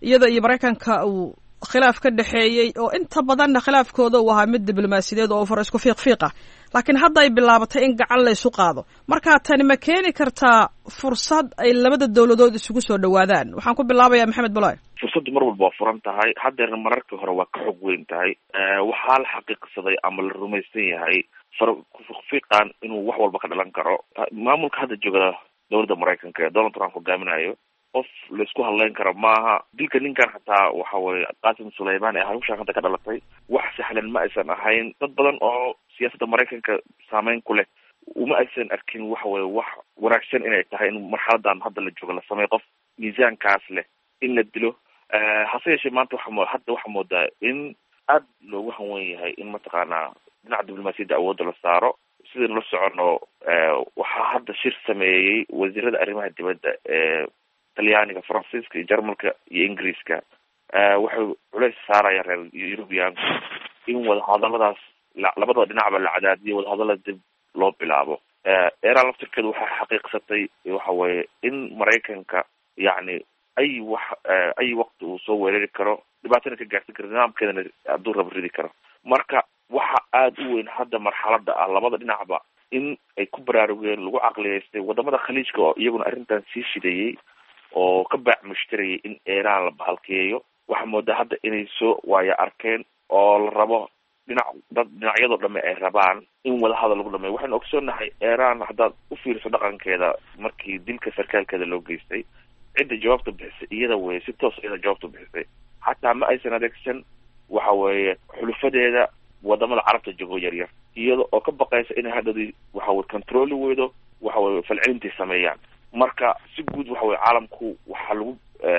iyada iyo maraykanka uu khilaaf ka dhexeeyey oo inta badanna khilaafkooda uu ahaa mid diblomaasiyadeed oo far isku fiiq fiiq ah laakiin hadda ay bilaabatay in gacan la isu qaado marka tani ma keeni kartaa fursad ay labada dawladood isugu soo dhawaadaan waxaan ku bilaabayaa maxamed bulaay fursaddu mar walba waa furan tahay haddeerna mararkii hore waa ka xog weyn tahay waxaa la xaqiiqsaday ama la rumaysan yahay far fiiqan inuu wax walba ka dhalan karo maamulka hadda jooga dowladda maraykanka ee donald trump hogaaminayo qof laisku hadlayn karo maaha dilka ninkan xataa waxa weye qaasim sulaymaan ee hawshaan hadda ka dhalatay wax sahlan ma aysan ahayn dad badan oo siyaasadda maraykanka saameyn ku leh uma aysan arkin waxa weye wax wanaagsan inay tahay in marxaladan hadda la jooga la sameeyo qof miisaankaas leh in la dilo hase yeeshee maanta waxa hadda waxaa moodaa in aad loogu hanwen yahay in mataqaanaa dhinaca diblomaasiyadda awoodda la saaro sidaynu la socono waxaa hadda shir sameeyey wasiirada arrimaha dibadda ee talyaaniga faransiiska iyo jarmalka iyo ingiriiska waxay culays saarayaan reer eurubian in wadahadaladaas labada dhinacba la cadaadiyo wadahadalada dib loo bilaabo iran laftirkeeda waxay xaqiiqsatay waxa weye in maraykanka yacni ay wax ay waqti uu soo weerari karo dhibaatana ka gaarsan karo nidaamkeedana hadduu raba ridi karo marka waxa aada u weyn hadda marxalada ah labada dhinacba in ay ku baraarugeen lagu caqliyeystay wadamada khaliijka oo iyaguna arrintan sii shideeyey oo ka baac mushtarayay in iran la bahalkeeyo waxaa moodaa hadda inay soo waayo arkeen oo la rabo dhinac dad dhinacyadoo dhamme ay rabaan in wadahadal lagu dhameeyo waxaynu ogsoonahay iran haddaad u fiiriso dhaqankeeda markii dilka sarkaalkeeda loo geystay cidda jawaabta bixisay iyada weye si toos iyada jawaabta bixisay xataa ma aysan adeegsan waxa weeye xulufadeeda wadamada carabta joogo yaryar iyada oo ka baqaysa inay hadhadii waxa weye controli weydo waxa weye falcelintay sameeyaan marka si guud waxa weye caalamku waxaa lagu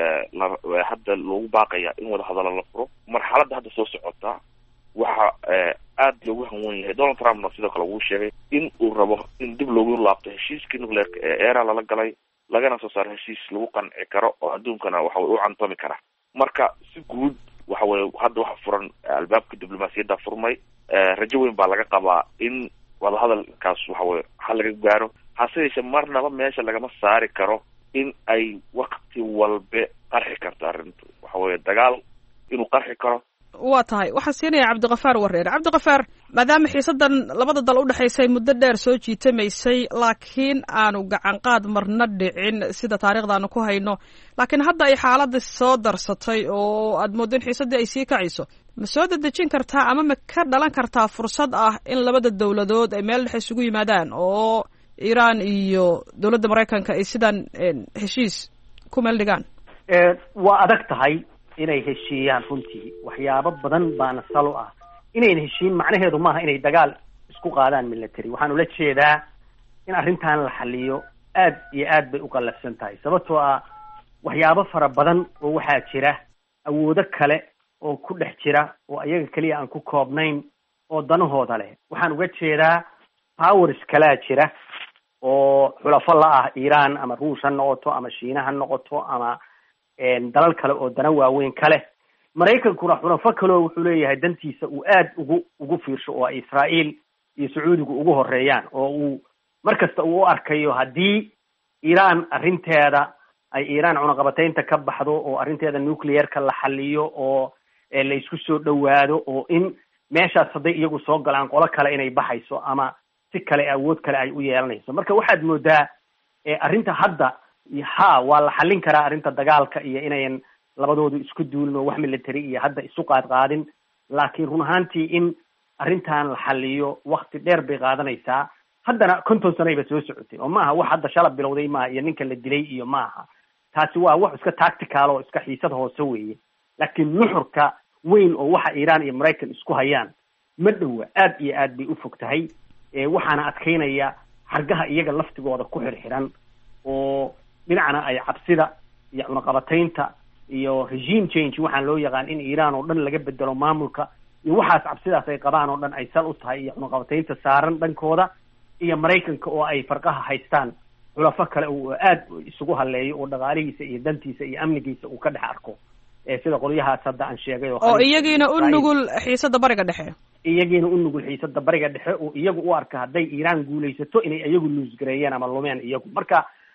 hadda loogu baaqaya in wadahadalo la furo marxaladda hadda soo socota waxa aada loogu hanwen yahay donald trumpna sidoo kale uu sheegay in uu rabo in dib loogu laabto heshiiskii nucleerka ee iran lala galay lagana soo saaro heshiis lagu qanci karo oo adduunkana waxa weye u cantoomi kara marka si guud waxa weye hadda waxa furan albaabka diblomaasiyadda furmay rajo weyn baa laga qabaa in wadahadalkaas waxa weye hal laga gaaro hase yeeshee marnaba meesha lagama saari karo in ay wakti walbe qarxi karto arrintu waxa weye dagaal inuu qarxi karo waa tahay waxaan siinaya cabdikafaar wareer cabdikafaar maadaama xiisadan labada dal udhexaysay muddo dheer soo jiitamaysay laakiin aanu gacan qaad marna dhicin sida taariikhdaanu ku hayno laakiin hadda ay xaaladda soo darsatay oo aad mooddo in xiisaddii ay sii kacayso ma soo dedejin kartaa ama ma ka dhalan kartaa fursad ah in labada dawladood ay meel dhex isugu yimaadaan oo iran iyo dawladda maraykanka ay sidan heshiis ku meel dhigaan waa adag tahay inay heshiiyaan runtii waxyaabo badan baana salo ah inayna heshiin macnaheedu maaha inay dagaal isku qaadaan military waxaan ula jeedaa in arrintan la xaliyo aad iyo aad bay u qallafsan tahay sababtoo ah waxyaabo fara badan oo waxaa jira awoodo kale oo ku dhex jira oo ayaga keliya aan ku koobnayn oo danahooda leh waxaan uga jeedaa powers kalaa jira oo xulafo la ah iran ama ruush ha noqoto ama shiina ha noqoto ama dalal kale oo dana waaweyn kale maraykankuna xulafo kaleo wuxuu leeyahay dantiisa uu aad ugu ugu fiirsho oo ay israa'iil iyo sacuudigu ugu horeeyaan oo uu mar kasta uu u arkayo haddii iran arrinteeda ay iran cunaqabataynta ka baxdo oo arrinteeda nuclearka la xaliyo oo la isku soo dhawaado oo in meeshaas hadday iyagu soo galaan qolo kale inay baxayso ama si kale awood kale ay u yeelanayso marka waxaad moodaa arrinta hadda ha waa la xallin karaa arrinta dagaalka iyo inayan labadoodu isku duulin oo wax military iyo hadda isu qaad qaadin laakiin run ahaantii in arrintan la xaliyo wakti dheer bay qaadanaysaa haddana konton sanayba soo socotay oo maaha wax hadda shalab bilowday maaha iyo ninka la dilay iyo maaha taasi waa wax iska tactical oo iska xiisad hoose weeye laakiin nuxurka weyn oo waxa iran iyo maraykan isku hayaan ma dhowa aad iyo aad bay u fog tahay waxaana adkaynaya xargaha iyaga laftigooda ku xirxiran oo dhinacna ay cabsida iyo cunaqabataynta iyo regime change waxaan loo yaqaan in iran oo dhan laga bedelo maamulka iyo waxaas cabsidaas ay qabaan oo dhan ay sal u tahay iyo cunaqabataynta saaran dhankooda iyo maraykanka oo ay farqaha haystaan xulafo kale oo aad isugu haleeyo oo dhaqaalihiisa iyo dantiisa iyo amnigiisa uu ka dhex arko sida qolyahaas hadda aan sheegay oo iyagiina u nugul xiisada bariga dhexe iyagiina u nugul xiisada bariga dhexe oo iyagu u arka hadday iran guulaysato inay iyagu luusgareeyeen ama lumeen iyagu marka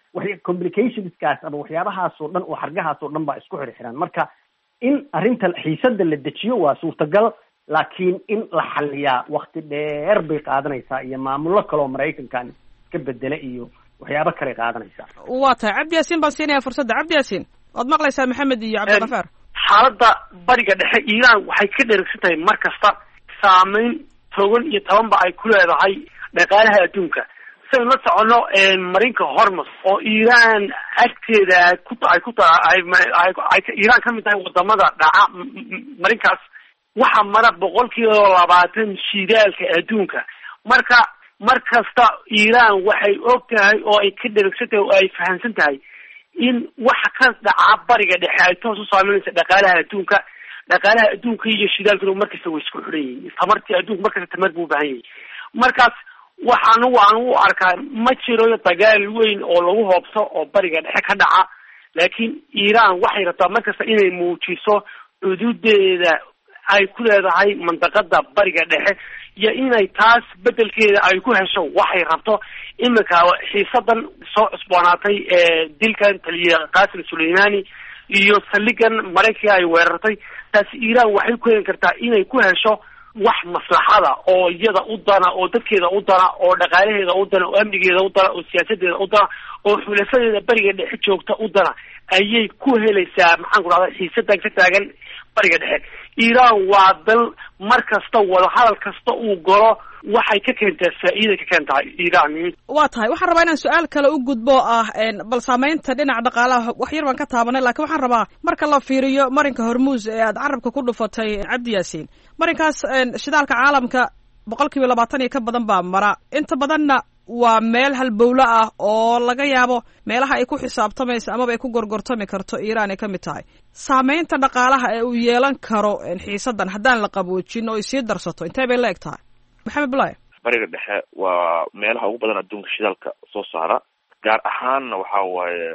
complicationskaas ama waxyaabahaas oo dhan oo xargahaas oo dhan baa isku xirxiran. marka in arrinta xiisada la dejiyo waa suurtagal, laakiin in la xaliyaa wakti dheer bay qaadanaysaa iyo maamullo kale oo maraykankan iska bedela iyo waxyaabo kale qaadanaysaa. waa tahay cabdi yaasiin baan siinaya fursadda. cabdi yaasiin waad maqlaysaa maxamed iyo cabdiqafaar. xaaladda bariga dhexe iiraan waxay ka dheragsan tahay mar kasta saameyn togan iyo tabanba ay ku leedahay dhaqaalaha adduunka. saynu la socono marinka hormus oo iiraan agteeda ku ay ku ay iiraan kamid tahay wadamada dhaca marinkaas waxa mara boqol kiiba labaatan shidaalka adduunka. marka mar kasta iiraan waxay og tahay oo ay ka dheragsan tahay oo ay fahamsan tahay in waxa ka dhaca bariga dhexe ay toos u saameynaysa dhaqaalaha adduunka. dhaqaalaha adduunka iyo shidaalkuna markasta way isku xidhan yihiin. tamartii adduunka markasta tamar buu ubaahan yahay. markaas waxaan waan u arkaa ma jiro dagaal weyn oo lagu hoobso oo bariga dhexe ka dhaca, laakiin iiraan waxay rabtaa markasta inay muujiso xuduudeeda ay ku leedahay mandaqada bariga dhexe iyo inay taas bedelkeeda ay ku hesho waxay rabto. iminka xiisadan soo cusboonaatay ee dilkan taliya qaasim suleymani iyo saldhigan maraykanka ay weerartay, taasi iiraan waxay ku heli kartaa inay ku hesho wax maslaxada oo iyada u dana oo dadkeeda u dana oo dhaqaalaheeda u dana oo amnigeeda u dana oo siyaasadeeda u dana oo xulafadeeda bariga dhexe joogta u dana ayay ku helaysaa. maxaan ku dhahdaa xiisadan ka taagan bariga dhexe. iiraan waa dal mar kasta wadahadal kasta uu galo waxay ka keentaa faa'iida ka keentaa iiraan. waa tahay waxaan rabaa inaan su-aal kale u gudbo ah bal saameynta dhinaca dhaqaalaha wax yar baan ka taabanay, laakiin waxaan rabaa marka la fiiriyo marinka hormuus ee aad carabka ku dhufatay cabdi yaasiin, marinkaas shidaalka caalamka boqol kiiba labaatan iyo ka badan baa mara. inta badanna waa meel halbowle ah oo laga yaabo meelaha ay ku xisaabtamayso amaba ay ku gorgortami karto iiraan ay ka mid tahay. saameynta dhaqaalaha ee uu yeelan karo xiisadan haddaan la qaboojin oo ay sii darsato intee bay la eg tahay? maxamed bulaye. bariga dhexe waa meelaha ugu badan adduunka shidaalka soo saara, gaar ahaanna waxa waaye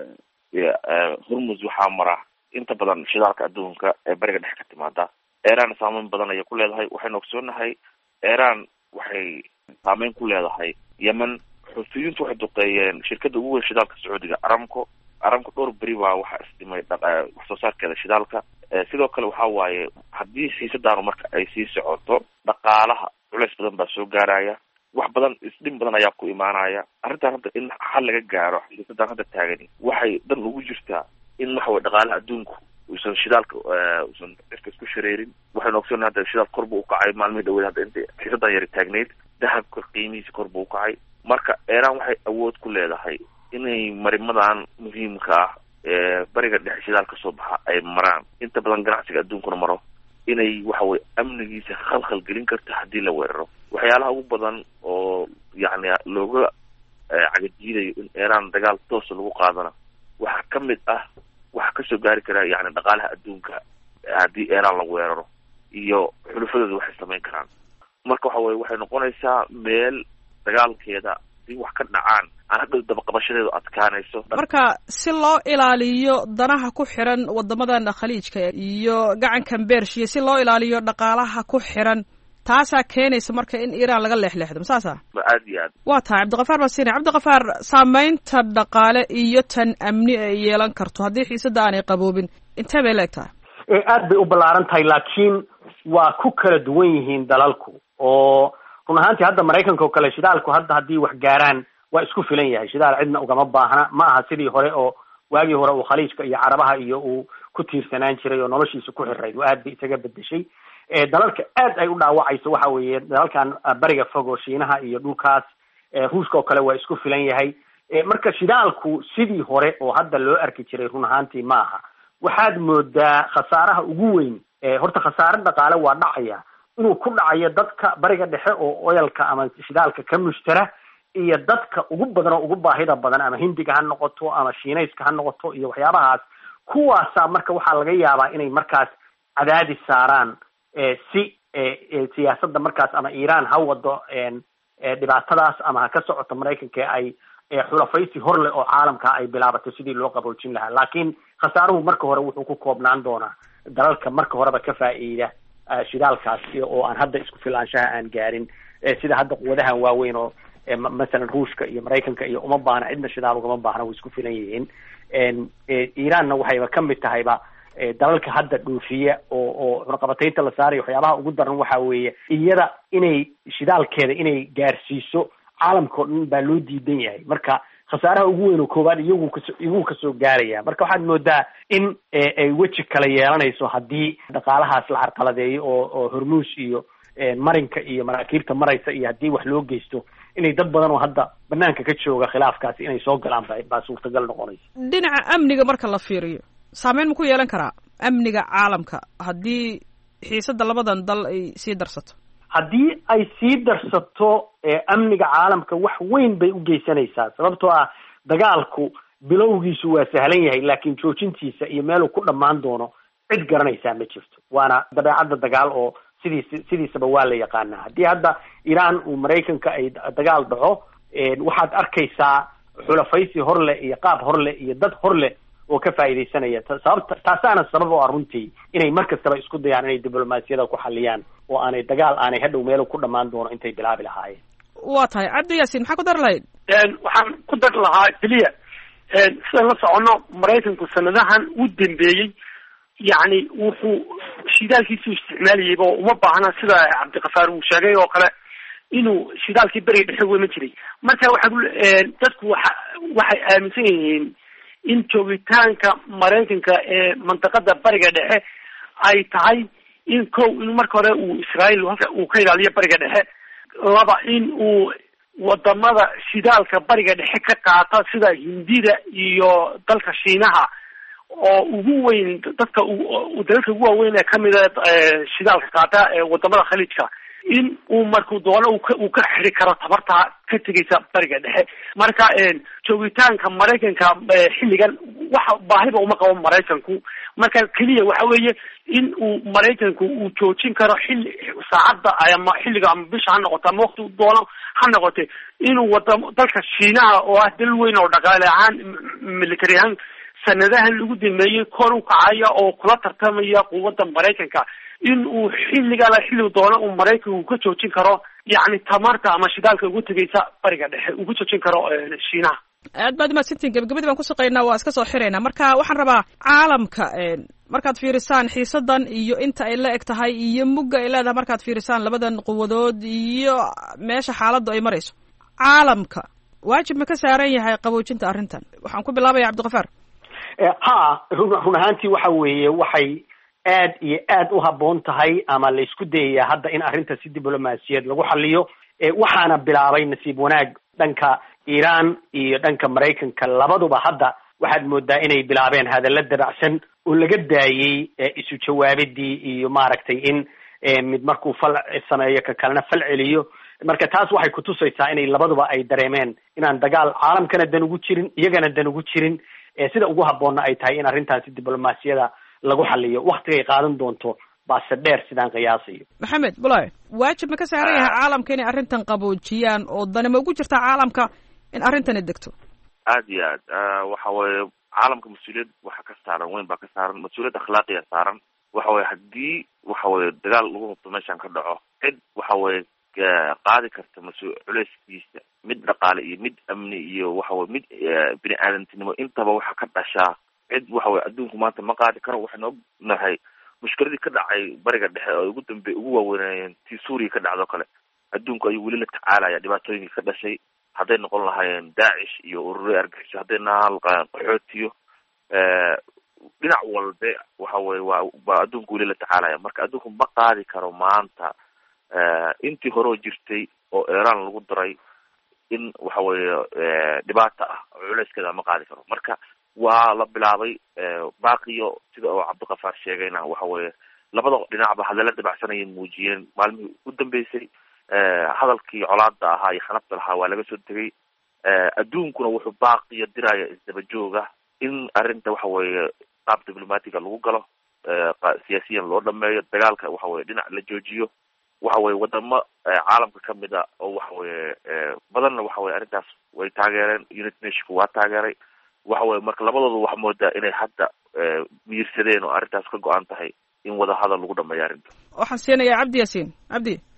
hormuz waxaa mara inta badan shidaalka adduunka ee bariga dhexe ka timaada. iiraan saameyn badan ayay ku leedahay. waxaynu ogsoonahay iiraan waxay saameyn ku leedahay yemen. xuutiyiintu waxay duqeeyeen shirkada ugu weyn shidaalka sacuudiga aramco. aramco dhowr beri baa waxaa isdhimay wax soo saarkeeda shidaalka. sidoo kale waxa waaye haddii xiisadaanu marka ay sii socoto dhaqaalaha culeys badan baa soo gaaraya, wax badan isdhin badan ayaa ku imaanaya. arrintan hadda in xal laga gaaro xiisadan hadda taagani waxay dan ugu jirtaa in waxa way dhaqaalaha adduunku uusan shidaalka uusan cirka isku shareerin. waxaynu ogsoonay hadda shidaal kor buu ukacay maalmihii dhaweed hadda inta xiisadan yari taagneyd dahabka qiimihiisa kor buu ukacay. marka iiraan waxay awood ku leedahay inay marimadan muhiimka ah ee bariga dhexe shidaal ka soo baxa ay maraan. inta badan ganacsiga adduunkuna maro inay waxa weye amnigiisa khalkhal gelin karto haddii la weeraro. waxyaalaha ugu badan oo yacni looga cagajiidayo in iiraan dagaal toosa lagu qaadana waxaa ka mid ah waxaa kasoo gaari kara yani dhaqaalaha adduunka haddii iiraan la weeraro iyo xulufadooda waxay samayn karaan. marka waxa weye waxay noqonaysaa meel dagaalkeeda si wax ka dhacaan aan hadda dabaqabashadeedu adkaanayso. marka si loo ilaaliyo danaha ku xiran wadamadan khaliijka iyo gacankan bershiya, si loo ilaaliyo dhaqaalaha ku xiran, taasaa keenaysa marka in iiraan laga leexleexdo masaasa? aad iyo aad. waa tahay cabdiqafaar basine. cabdiqafaar, saameynta dhaqaale iyo tan amni ay yeelan karto haddii xiisada aanay qaboobin intee bay la eg tahay? aad bay u ballaaran tahay, laakiin waa ku kala duwan yihiin dalalku. oo run ahaantii hadda maraykanka oo kale shidaalku hadda haddii wax gaaraan waa isku filan yahay. shidaal cidna ugama baahna, ma aha sidii hore oo waagii hore uu khaliijka iyo carabaha iyo uu ku tiirsanaan jiray oo noloshiisa ku xirayd. aad bay isaga bedeshay. dalalka aad ay u dhaawacayso waxa weeye dalalkan bariga fog oo shiinaha iyo dhulkaas. ruushka oo kale waa isku filan yahay. marka shidaalku sidii hore oo hadda loo arki jiray run ahaantii ma aha. waxaad moodaa khasaaraha ugu weyn, horta khasaare dhaqaale waa dhacaya inuu ku dhacayo dadka bariga dhexe oo oyalka ama shidaalka ka mushtara iyo dadka ugu badan oo ugu baahida badan ama hindiga ha noqoto ama shiinayska ha noqoto iyo waxyaabahaas. kuwaasaa marka waxaa laga yaabaa inay markaas cadaadis saaraan si siyaasadda markaas ama iiraan ha wado dhibaatadaas ama ha ka socoto maraykanka ay xulafaysi hor leh oo caalamka ay bilaabato sidii loo qaboojin lahaa. laakiin khasaaruhu marka hore wuxuu ku koobnaan doonaa dalalka marka horeba ka faa'iida shidaalkaas oo aan hadda isku filaanshaha aan gaarin, sida hadda quwadahan waaweyn oo masalan ruushka iyo maraykanka iyo uma baahna, cidna shidaal ugama baahna, way isku filan yihiin. iiraanna waxayba ka mid tahayba dalalka hadda dhoofiya oo oo cunaqabataynta la saarayo waxyaabaha ugu daran waxa weeye iyada inay shidaalkeeda inay gaarsiiso caalamka oo dhan baa loo diidan yahay. marka khasaaraha ugu weyn oo koobaad iyagu kaso iyagu kasoo gaaraya. marka waxaad moodaa in ay weji kala yeelanayso haddii dhaqaalahaas la carqaladeeyo oo oo hormuus iyo marinka iyo maraakiibta maraysa iyo haddii wax loo geysto inay dad badan oo hadda banaanka ka jooga khilaafkaasi inay soo galaan ba baa suurtagal noqonaysa. dhinaca amniga marka la fiiriyo saameyn ma ku yeelan karaa amniga caalamka haddii xiisada labadan dal ay sii darsato? haddii ay sii darsato amniga caalamka wax weyn bay u geysanaysaa, sababtoo ah dagaalku bilowgiisu waa sahlan yahay, laakiin joojintiisa iyo meeluu ku dhammaan doono cid garanaysaa ma jirto. waana dabeecadda dagaal oo sidiis sidiisaba waa la yaqaanaa. haddii hadda iiraan uu maraykanka ay dagaal dhaco, waxaad arkaysaa xulafaysi horleh iyo qaab horleh iyo dad horleh oo ka faa'iidaysanaya. sababta taasaana sabab oo ah runtii inay mar kastaba isku dayaan inay diblomaasiyada ku xaliyaan oo aanay dagaal aanay hadhow meelo ku dhammaan doono intay bilaabi lahaayeen. waa tahay cabdi yaasiin, maxaa ku dar lahayd? waxaan ku dar lahaa keliya sidaan la socono maraykanku sanadahan u dambeeyey yacni wuxuu shidaalkiisu isticmaalayayba oo uma baahna sida cabdikafaar uu sheegay oo kale inuu shidaalkii beriga dhexe weman jiray. marka waxa dadku waxa waxay aaminsan yihiin in joogitaanka maraykanka ee mantaqada bariga dhexe ay tahay in kow in marka hore uu israa'iil halka uu ka ilaaliyo bariga dhexe, laba in uu wadamada shidaalka bariga dhexe ka qaata sida hindida iyo dalka shiinaha oo ugu weyn dadka dalalka ugu waaweyn ee kamida shidaalka qaata ee wadamada khaliijka, in uu markuu doono uu ka xiri karo tabarta ka tegaysa bariga dhexe. marka joogitaanka maraykanka xilligan waxa baahiba uma qabo maraykanku. marka keliya waxa weeye in uu maraykanku uu joojin karo xilli saacadda ama xilliga ama bisha ha noqoto ama waqti doono ha noqote inuu wada dalka shiinaha oo ah dal weyn oo dhaqaale ahaan military ahaan sanadahan lagu dameeyey kor u kacaya oo kula tartamaya quwadda maraykanka, in uu xilligala xilli doono uu maraykanku ka joojin karo yacni tamarta ama shidaalka ugu tegaysa bariga dhexe ugu joojin karo shiinaha. aad baad umahadsantiin. gabagabadii baan ku shaqeynaa, waa iska soo xiraynaa. marka waxaan rabaa caalamka markaad fiirisaan xiisadan iyo inta ay la eg tahay iyo mugga ay leedahay, markaad fiirisaan labadan quwadood iyo meesha xaaladdu ay marayso, caalamka waajib ma ka saaran yahay qaboojinta arrintan? waxaan ku bilaabaya cabdikafaar. ha run run ahaantii waxa weeye waxay aad iyo aad u habboon tahay ama la isku dayayaa hadda in arrinta si diblomaasiyad lagu xaliyo. waxaana bilaabay nasiib wanaag dhanka iiraan iyo dhanka maraykanka labaduba hadda waxaad moodaa inay bilaabeen hadalla dabacsan oo laga daayey isu jawaabidii iyo maaragtay in mid markuu fal sameeyo ka kalena fal celiyo. marka taas waxay kutusaysaa inay labaduba ay dareemeen inaan dagaal caalamkana dan ugu jirin iyagana dan ugu jirin, sida ugu habboonna ay tahay in arrintaasi diblomaasiyada lagu xaliyo. waktigay qaadan doonto baase dheer sidaan qiyaasayo. maxamed bulaye, waajib ma ka saaran yahay caalamka inay arrintan qaboojiyaan oo dani ma ugu jirtaa caalamka in arrintani degto? aad iyo aad waxa weeye caalamka mas-uuliyad waxa ka saaran weyn baa ka saaran, mas-uuliyad akhlaaqiya saaran. waxa weye haddii waxa weye dagaal lagu hubto meeshan ka dhaco, cid waxa weye qaadi karta mas-uul culeyskiisa mid dhaqaale iyo mid amni iyo waxa weye mid bini aadantinimo intaba waxa ka dhashaa cid waxa weye adduunku maanta ma qaadi karo. waxayna ognahay mushkiladii ka dhacay bariga dhexe oo ugu dambe ugu waaweynayeen tii suuriya ka dhacdo kale, adduunku ayuu weli la tacaalaya dhibaatooyinkii ka dhashay, hadday noqon lahaayeen daacish iyo urure argaxiso, hadday nahalqaan qaxootiyo, dhinac walbe waxa weye waa baa adduunku weli la tacaalaya. marka adduunku ma qaadi karo maanta intii horeo jirtay oo iiraan lagu daray in waxa weeye dhibaata ah oo culeyskeeda ma qaadi karo. marka waa la bilaabay baaqiyo sida oo cabdikafaar sheegayna waxa weeye labada dhinacba hadalla dabacsanayay muujiyeen maalmihii u dambeysay. hadalkii colaada ahaa iyo xanabta lahaa waa laga soo tegay. adduunkuna wuxuu baaqiyo diraya isdaba jooga in arrinta waxa weeye qaab diplomatiga lagu galo, siyaasiyan loo dhameeyo, dagaalka waxa weye dhinac la joojiyo. waxa weye wadamo caalamka kamid a oo waxa weye badanna waxa weye arrintaas way taageereen, united nationku waa taageeray. waxa weye marka labadooda waxa moodaa inay hadda miyirsadeen oo arrintaas ka go-an tahay in wada hadal lagu dhameeyo arrinta. waxaan siinayaa cabdi yaasiin. cabdi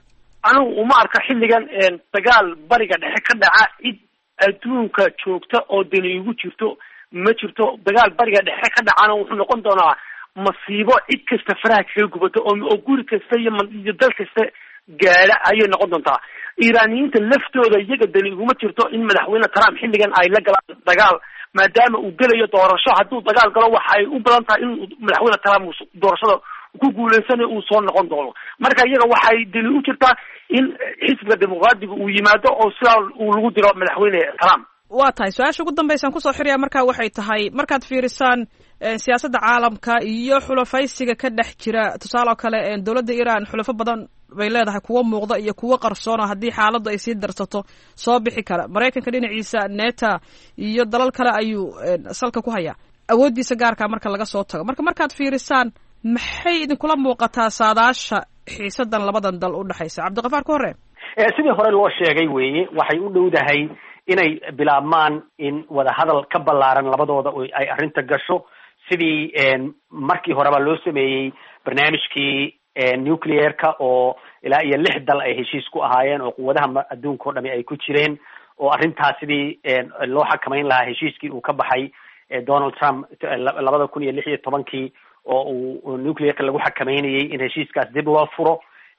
anigu uma arka xilligan dagaal bariga dhexe ka dhaca cid adduunka joogta oo dani igu jirto ma jirto. dagaal bariga dhexe ka dhacana wuxuu noqon doonaa masiibo cid kasta faraha kaga gubato oo guri kasta iyo iyo dal kasta gaadha ayay noqon doontaa. iiraaniyiinta laftooda iyaga dani iguma jirto in madaxweyne Trump xilligan ay la galaan dagaal, maadaama uu gelayo doorasho. hadduu dagaal galo waxa ay u badan tahay in madaxweyne Trump doorashada ku guuleysanayo uu soo noqon doono. marka iyaga waxay dani u jirtaa in xisbiga dimuqraadiga uu yimaado oo sidaa uu lagu diro madaxweyne Trump. waa tahay su-aasha ugu dambaysan kusoo xiraya markaa waxay tahay markaad fiirisaan siyaasadda caalamka iyo xulafaysiga ka dhex jira, tusaale oo kale dowladda Iran xulafo badan bay leedahay, kuwo muuqda iyo kuwo qarsoon oo haddii xaaladdu ay sii darsato soo bixi kara. Maraykanka dhinaciisa neta iyo dalal kale ayuu salka ku hayaa awooddiisa gaarka marka laga soo tago. marka markaad fiirisaan maxay idinkula muuqataa saadaasha xiisadan labadan dal u dhexaysa? cabdiqafaar ka hore. sidii hore loo sheegay weeye, waxay u dhowdahay inay bilaabmaan in wadahadal ka ballaaran labadooda ay arrinta gasho, sidii markii horeba loo sameeyey barnaamijkii nuclearka oo ilaa iyo lix dal ay heshiis ku ahaayeen oo quwadaha adduunka o dhami ay ku jireen, oo arrintaas sidii loo xakamayn lahaa heshiiskii uu ka baxay Donald Trump labada kun iyo lix iyo tobankii oo uu nuclearka lagu xakameynayay in heshiiskaas dib loo furo,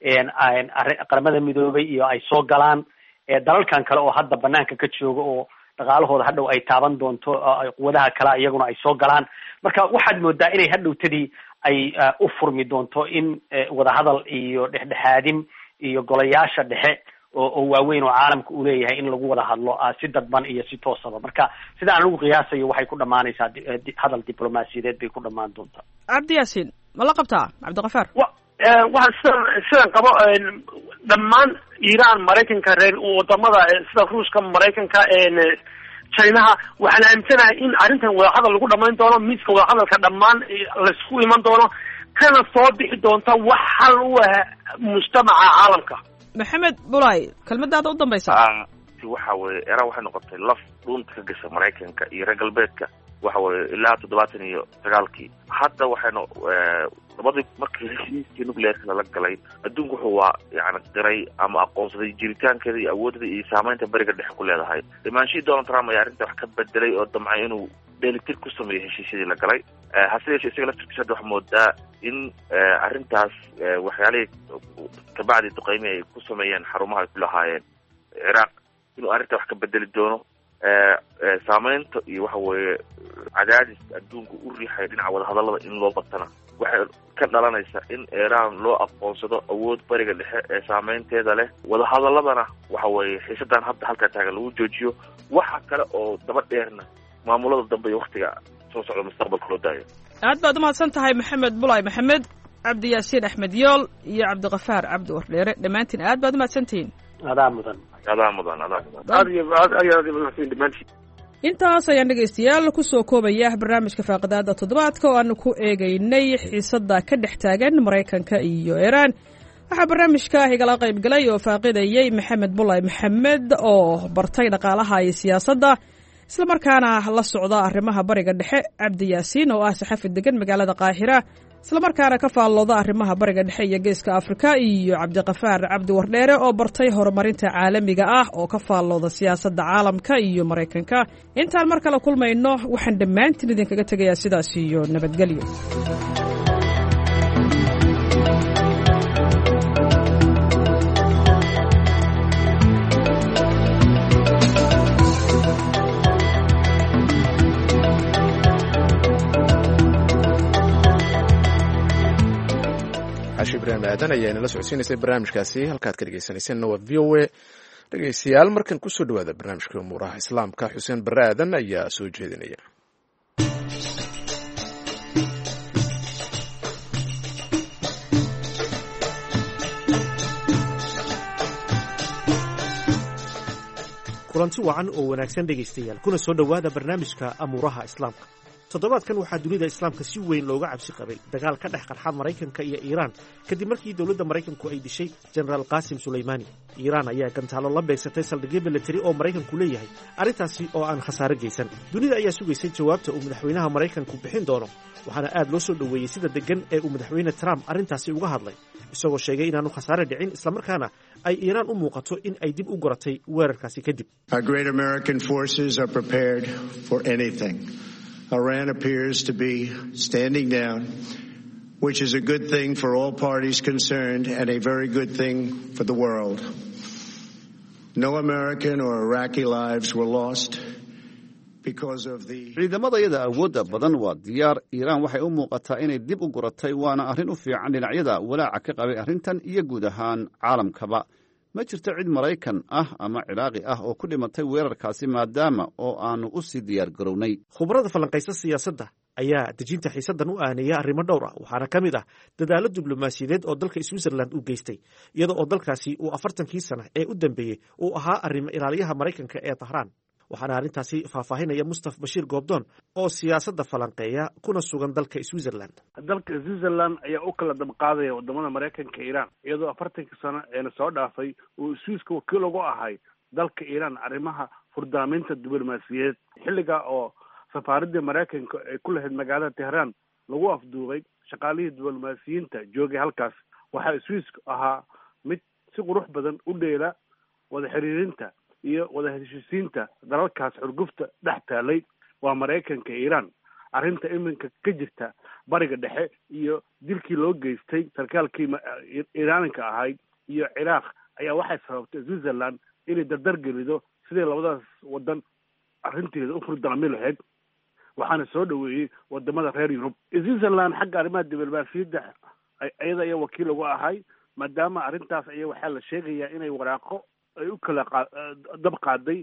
qaramada midoobay iyo ay soo galaan dalalkan kale oo hadda banaanka ka jooga oo dhaqaalahooda hadhow ay taaban doonto quwadaha kale iyaguna ay soo galaan. marka waxaad moodaa inay hadhowtadii ay u furmi doonto in wadahadal iyo dhexdhexaadin iyo golayaasha dhexe oo waaweyn oo caalamka uu leeyahay in lagu wada hadlo si dadban iyo si toosaba. marka sida aan lagu qiyaasayo waxay ku dhamaanaysaa hadal diblomaasiyadeed bay ku dhamaan doontaa. cabdi yaasiin ma la qabtaa cabdiqafaar? waxaan sidan sidan qabo dhammaan Iran, Maraykanka, reer wadamada sida Ruushka, Maraykanka, Chinaha, waxaan aaminsanahay in arrintan wadahadal lagu dhamayn doono, miiska wadahadalka dhammaan laisku iman doono, kana soo bixi doonta wax xal u ah mujtamaca caalamka. maxamed bulay, kelmadaada u dambaysa. waxa weeye Iran waxay noqotay laf dhuunta ka gasha Maraykanka iyo reer galbeedka waxa weeye ilaa toddobaatan iyo sagaalkii. hadda waxaynu labadii markii heshiiskii nuclearka lala galay adduunku wuxuu waa yani diray ama aqoonsaday jiritaankeeda iyo awoodda iyo saamaynta bariga dhexe ku leedahay. imaanshihii Donald Trump ayaa arrinta wax ka bedelay oo damcay inuu dheelitir ku sameeyo heshiisyadii la galay. hase yeeshee isaga laftirkiisa hadda waxaa moodaa in arrintaas waxyaalihii kabacdi duqeymi ay ku sameeyeen xarumaha ay ku lahaayeen Ciraaq inuu arrinta wax ka bedeli doono. saamaynta iyo waxa weeye cadaadis adduunka u riixaya dhinaca wadahadallada in loo batana waxay ka dhalanaysa in Iran loo aqoonsado awood bariga dhexe ee saameynteeda leh. wadahadaladana waxa weeye xiisadan hadda halkaa taagan lagu joojiyo. waxa kale oo daba dheerna maamulada dambe iyo waktiga soo socda mustaqbalka loo daayo. aad baad umahadsan tahay maxamed bulay maxamed, cabdi yaasiin axmed yool iyo cabdiqafaar cabdi wardheere, dhammaantiin aad baad umahadsantihiin. adaa mudan adaa mudan adaa mudan aad iyo aad aad umahadsantihiin dhammaantiin. intaas ayaan dhegaystayaal kusoo koobaya barnaamijka faaqidaada toddobaadka oo aanu ku eegaynay xiisada ka dhex taagan Maraykanka iyo Iran. waxaa barnaamijka igala qayb galay oo faaqidayay maxamed bulay maxamed oo bartay dhaqaalaha iyo siyaasadda isla markaana la socda arrimaha bariga dhexe, cabdi yaasiin oo ah saxafi degan magaalada Qaahira isla markaana ka faallooda arrimaha bariga dhexe iyo geeska Afrika, iyo cabdiqafaar cabdi wardheere oo bartay horumarinta caalamiga ah oo ka faallooda siyaasadda caalamka iyo Maraykanka. intaan mar kale kulmayno waxaan dhammaantiin idinkaga tegayaa sidaas iyo nabadgelyo. ibrahim aadan ayaa inala socodsiinaysay barnaamijkaasi. halkaad ka dhegeysanayseena waa v o a. dhegeystayaal markan kusoo dhawaada barnaamijka umuuraha islaamka. xuseen barre aadan ayaa soo jeedinaya. kulanti wacan oo wanaagsan dhegaystayaal, kuna soo dhowaada barnaamijka amuuraha islaamka. toddobaadkan waxaa dunida islaamka si weyn looga cabsi qabay dagaal ka dhex qarxa maraykanka iyo iiraan kadib markii dowladda maraykanku ay dishay jenaraal qaasim sulaymaani iiraan ayaa gantaalo la beegsatay saldhigyo milatari oo maraykanku leeyahay arrintaasi oo aan khasaare geysan dunida ayaa sugaysay jawaabta uu madaxweynaha maraykanku bixin doono waxaana aad loo soo dhoweeyey sida deggan ee uu madaxweyne trump arrintaasi uga hadlay isagoo sheegay inaanu khasaare dhicin islamarkaana ay iiraan u muuqato in ay dib u goratay weerarkaasi kadib Iran appears to be standing down, which is a good thing for all parties concerned and a very good thing for the world. No American or Iraqi lives were lost because of the... ciidamadayada awoodda badan waa diyaar. Iiraan waxay u muuqataa inay dib u guratay, waana arrin u fiican dhinacyada walaaca ka qabay arrintan iyo guud ahaan caalamkaba. ma jirto cid Maraykan ah ama Ciraaqi ah oo ku dhimatay weerarkaasi maadaama oo aanu u sii diyaar garownay. Khubarada falanqaysa siyaasadda ayaa dejinta xiisadan u aaneeya arrimo dhowr ah waxaana ka mid ah dadaalo diblomaasiyadeed oo dalka Switzerland u geystay iyada oo dalkaasi uu afartankii sano ee u dambeeyey uu ahaa arrimo ilaaliyaha Maraykanka ee Tahran. waxaana arrintaasi faahfaahinaya Mustaf Bashir Goobdoon oo siyaasadda falanqeeya kuna sugan dalka Switzerland. dalka Switzerland ayaa u kala dabqaadaya wadamada Maraykanka iyo Iran iyadoo afartankii sano ee soo dhaafay uu Swiss-ka wakiil ugu ahay dalka Iran arrimaha furdaaminta diblomaasiyadeed xilliga oo safaaradda Maraykanka ay ku lahayd magaalada Tehran lagu afduubay shaqaalihii diblomaasiyiinta joogay halkaas. waxaa Swiss-ka ahaa mid si qurux badan u dheela wada xiriirinta iyo wada heshiisiinta dalalkaas xurgufta dhex taalay waa Maraykanka iyo Iran. arrinta iminka ka jirta bariga dhexe iyo dilkii loo geystay sarkaalkii Iiraanka ahayd iyo Ciraaq ayaa waxay sababtay Switzerland inay dardar gelido sidii labadaas wadan arrinteeda u furdaami lahayd waxaana soo dhaweeyey wadamada reer Yurub. Switzerland xagga arrimaha diblomaasiyadda ayada ayaa wakiil ugu ahay maadaama arrintaas ayaa waxaa la sheegayaa inay waraaqo ay u kala dab qaaday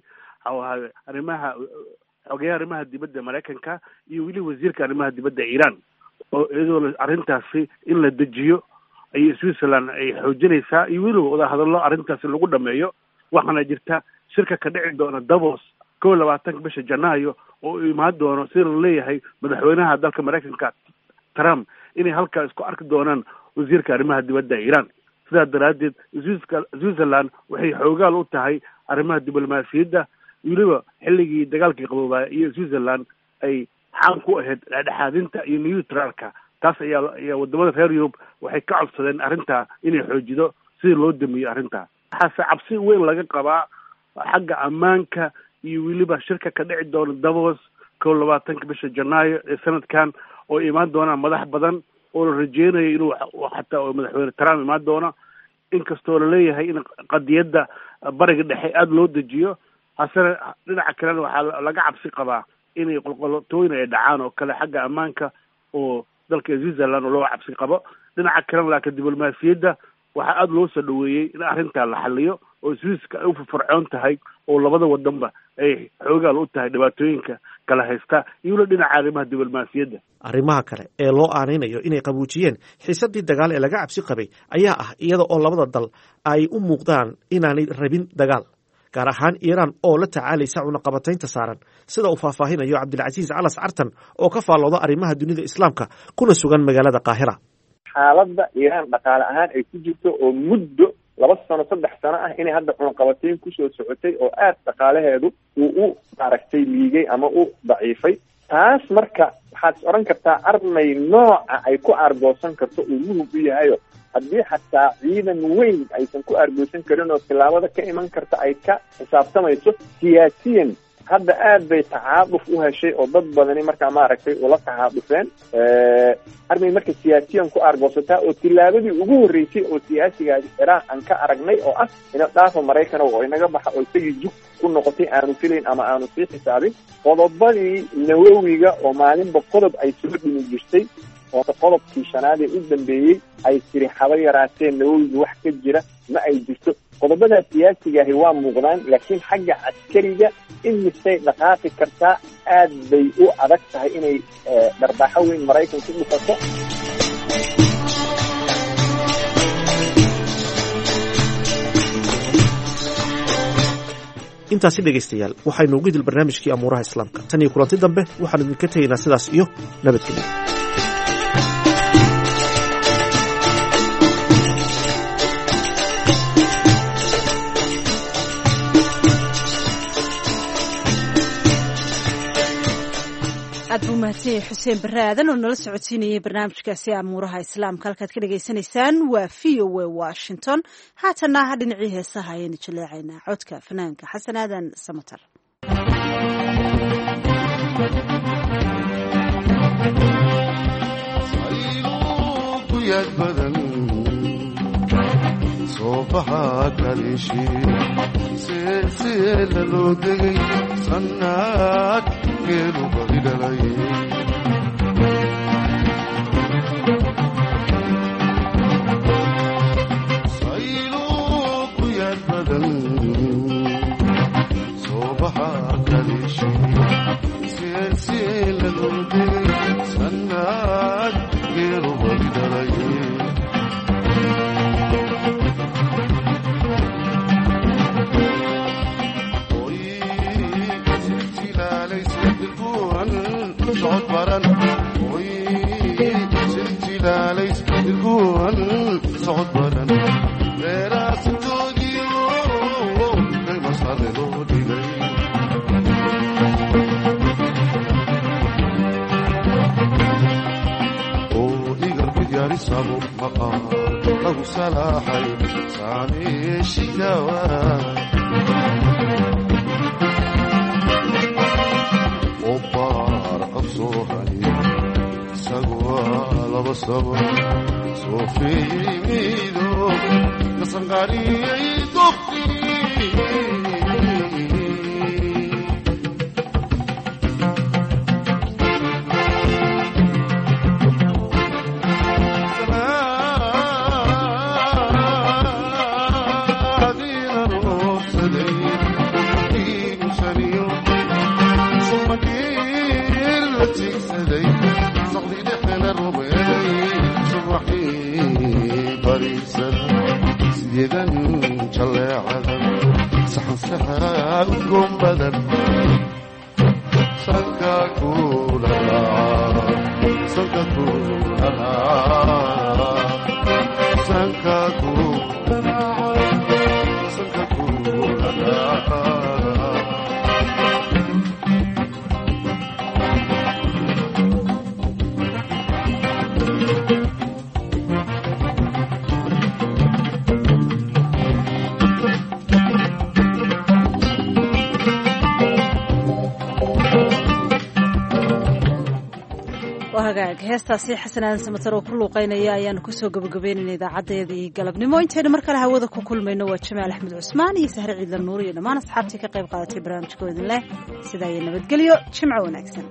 arrimaha xogeyaha arrimaha dibadda Maraykanka iyo weli wasiirka arrimaha dibadda Iran oo iyadoo arrintaasi in la dejiyo ay Switzerland ay xoojinaysaa iyo weli wada hadallo arrintaasi lagu dhameeyo. waxaana jirta shirka ka dhici doona Davos kow iyo labaatanka bisha Janaayo oo imaan doono sida la leeyahay madaxweynaha dalka Maraykanka Trump inay halkaas ku arki doonaan wasiirka arrimaha dibadda Iran. sidaa daraaddeed Switzerland waxay xoogaal u tahay arrimaha diblomaasiyadda weliba xilligii dagaalkii qaboobaa iyo Switzerland ay xaan ku ahayd dhexdhexaadinta iyo neutralka. taas ayaa ayaa wadamada reer Yurub waxay ka codsadeen arrintaa inay xoojido sidii loo damiyo arrintaa. waxaase cabsi weyn laga qabaa xagga ammaanka iyo weliba shirka ka dhici doona Davos kow iyo labaatanka bisha Janaayo ee sanadkan oo imaan doonaan madax badan oo la rajeynayo inuu xataa madaxweyne Trump imaan doono inkastoo la leeyahay in qadiyadda bariga dhexe aad loo dejiyo hasana dhinaca kalena waxaa laga cabsi qabaa inay qolqolotooyin ay dhacaan oo kale xagga ammaanka oo dalka Switzerland oo loo cabsi qabo. dhinaca kalena laakiin diblomaasiyadda waxaa aad loo soo dhaweeyey in arrintaa la xaliyo oo Swiss-ka ay u firfircoon tahay oo labada wadanba ay xoogaal u tahay dhibaatooyinka kala haysta iyo dhinaca arrimaha diblomaasiyadda. arrimaha kale ee loo aaneynayo inay qabuujiyeen xiisadii dagaal ee laga cabsi qabay ayaa ah iyada oo labada dal ay u muuqdaan inaanay rabin dagaal gaar ahaan Iran oo la tacaalaysa cunaqabataynta saaran sida uu faahfaahinayo Cabdilcasiis Calas Cartan oo ka faallooda arrimaha dunida islaamka kuna sugan magaalada Qaahira. xaaladda Iran dhaqaale ahaan ay ku jirto oo muddo laba sano saddex sano ah inay hadda cunaqabatayn kusoo socotay oo aad dhaqaalaheedu uu u maaragtay liigay ama u daciifay. taas marka waxaad is odhan kartaa armay nooca ay ku aargoosan karto uu muhim u yahayo haddii xataa ciidan weyn aysan ku aargoosan karin oo tilaabada ka iman karta ay ka xisaabtamayso siyaasiyan hadda aad bay tacaaduf u heshay oo dad badani markaa maaragtay ula tacaadufeen. armay marka siyaasiyan ku aargoosataa oo tilaabadii ugu horreysay oo siyaasigaasi Iran aan ka aragnay oo ah ina dhaafa Maraykan oo inaga baxa oo isagii jug ku noqotay aanu filayn ama aanu sii xisaabin. qodobadii nawawiga oo maalinba qodob ay soo dhimi jirtay oo qodobkii shanaad ee u dambeeyey ay tiri haba yaraateen nawawiga wax ka jira ma ay jirto. qodobada siyaasiga ahi waa muuqdaan laakiin xagga askariga in misay dhaqaaqi kartaa aad bay u adag tahay inay darbaaxo weyn Maraykan ku dhufato. intaasi dhegaystayaal waxaynu ugu idil barnaamijkii amuuraha islaamka tan iyo kulanti dambe waxaan idinka tegaynaa sidaas iyo nabadgelyo. aad buu mahadsan yahay xuseen barre aadan oo nala socodsiinayay barnaamijkaasi amuuraha islaamka. halkaad ka dhagaysanaysaan waa v o a washington. haatana dhinacii heesaha ayaynu jaleecaynaa codka fanaanka xasan aadan samatar. صوبها كالشي سلسلة لو دقي صنعت كيلو بغيد لي صيلوك يا البدن صوبها كالشي سلسلة لو دقي صنعت كيلو بغيد لي صوت برن وي سلسلة ليس الجوهن صوت برن راس توديو المصار لودي لي او إيجر بدياري صابو مقام له صلاحي سامي الشكاوى صبر صوفي ميدو نصنغاري دختي قوم بدن سنكاكو لنا سنكاكو لنا سنكاكو سنكاكو لنا heestaasi xasan aadan samatar oo ku luuqeynaya ayaanu kusoo gabagabeynayna idaacadeedii galabnimo. intaynu mar kale hawada ku kulmayno waa jamaal axmed cusmaan iyo sahre ciidla nuur iyo dhammaan asxaabtii ka qayb qaadatay barnaamijkoo idin leh sidaa iyo nabadgelyo jimco wanaagsan.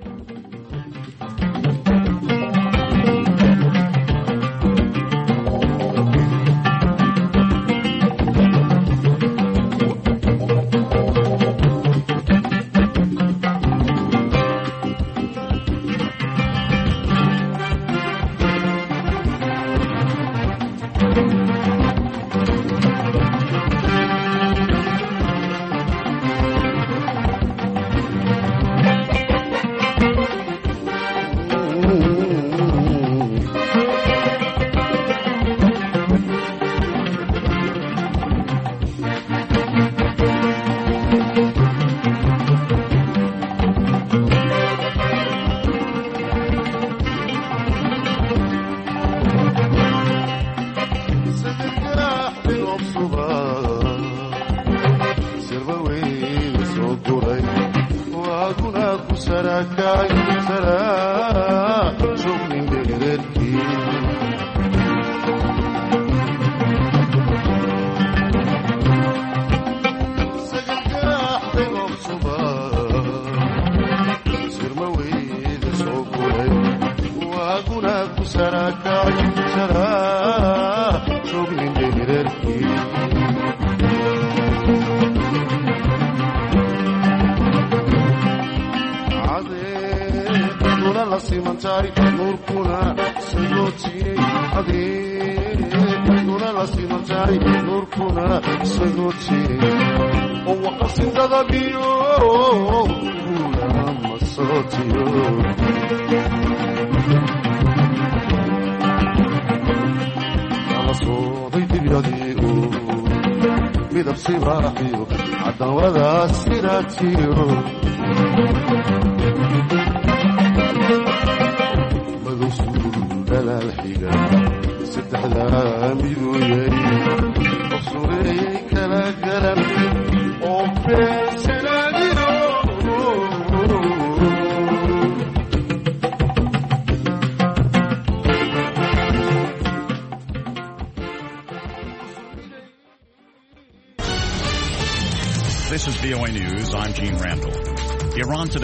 نوركنا سجوتي وقصد ضبيو ولما صوتيو على صوتي تبيضيو midab sibaaxiyo cadawadaas siraatiyo madow suul dalaal xiga saddexdaa miduu yari qof sureeyay kala garan oo beesanaadiyo This is V O A News. I'm Gene Randall. Iran today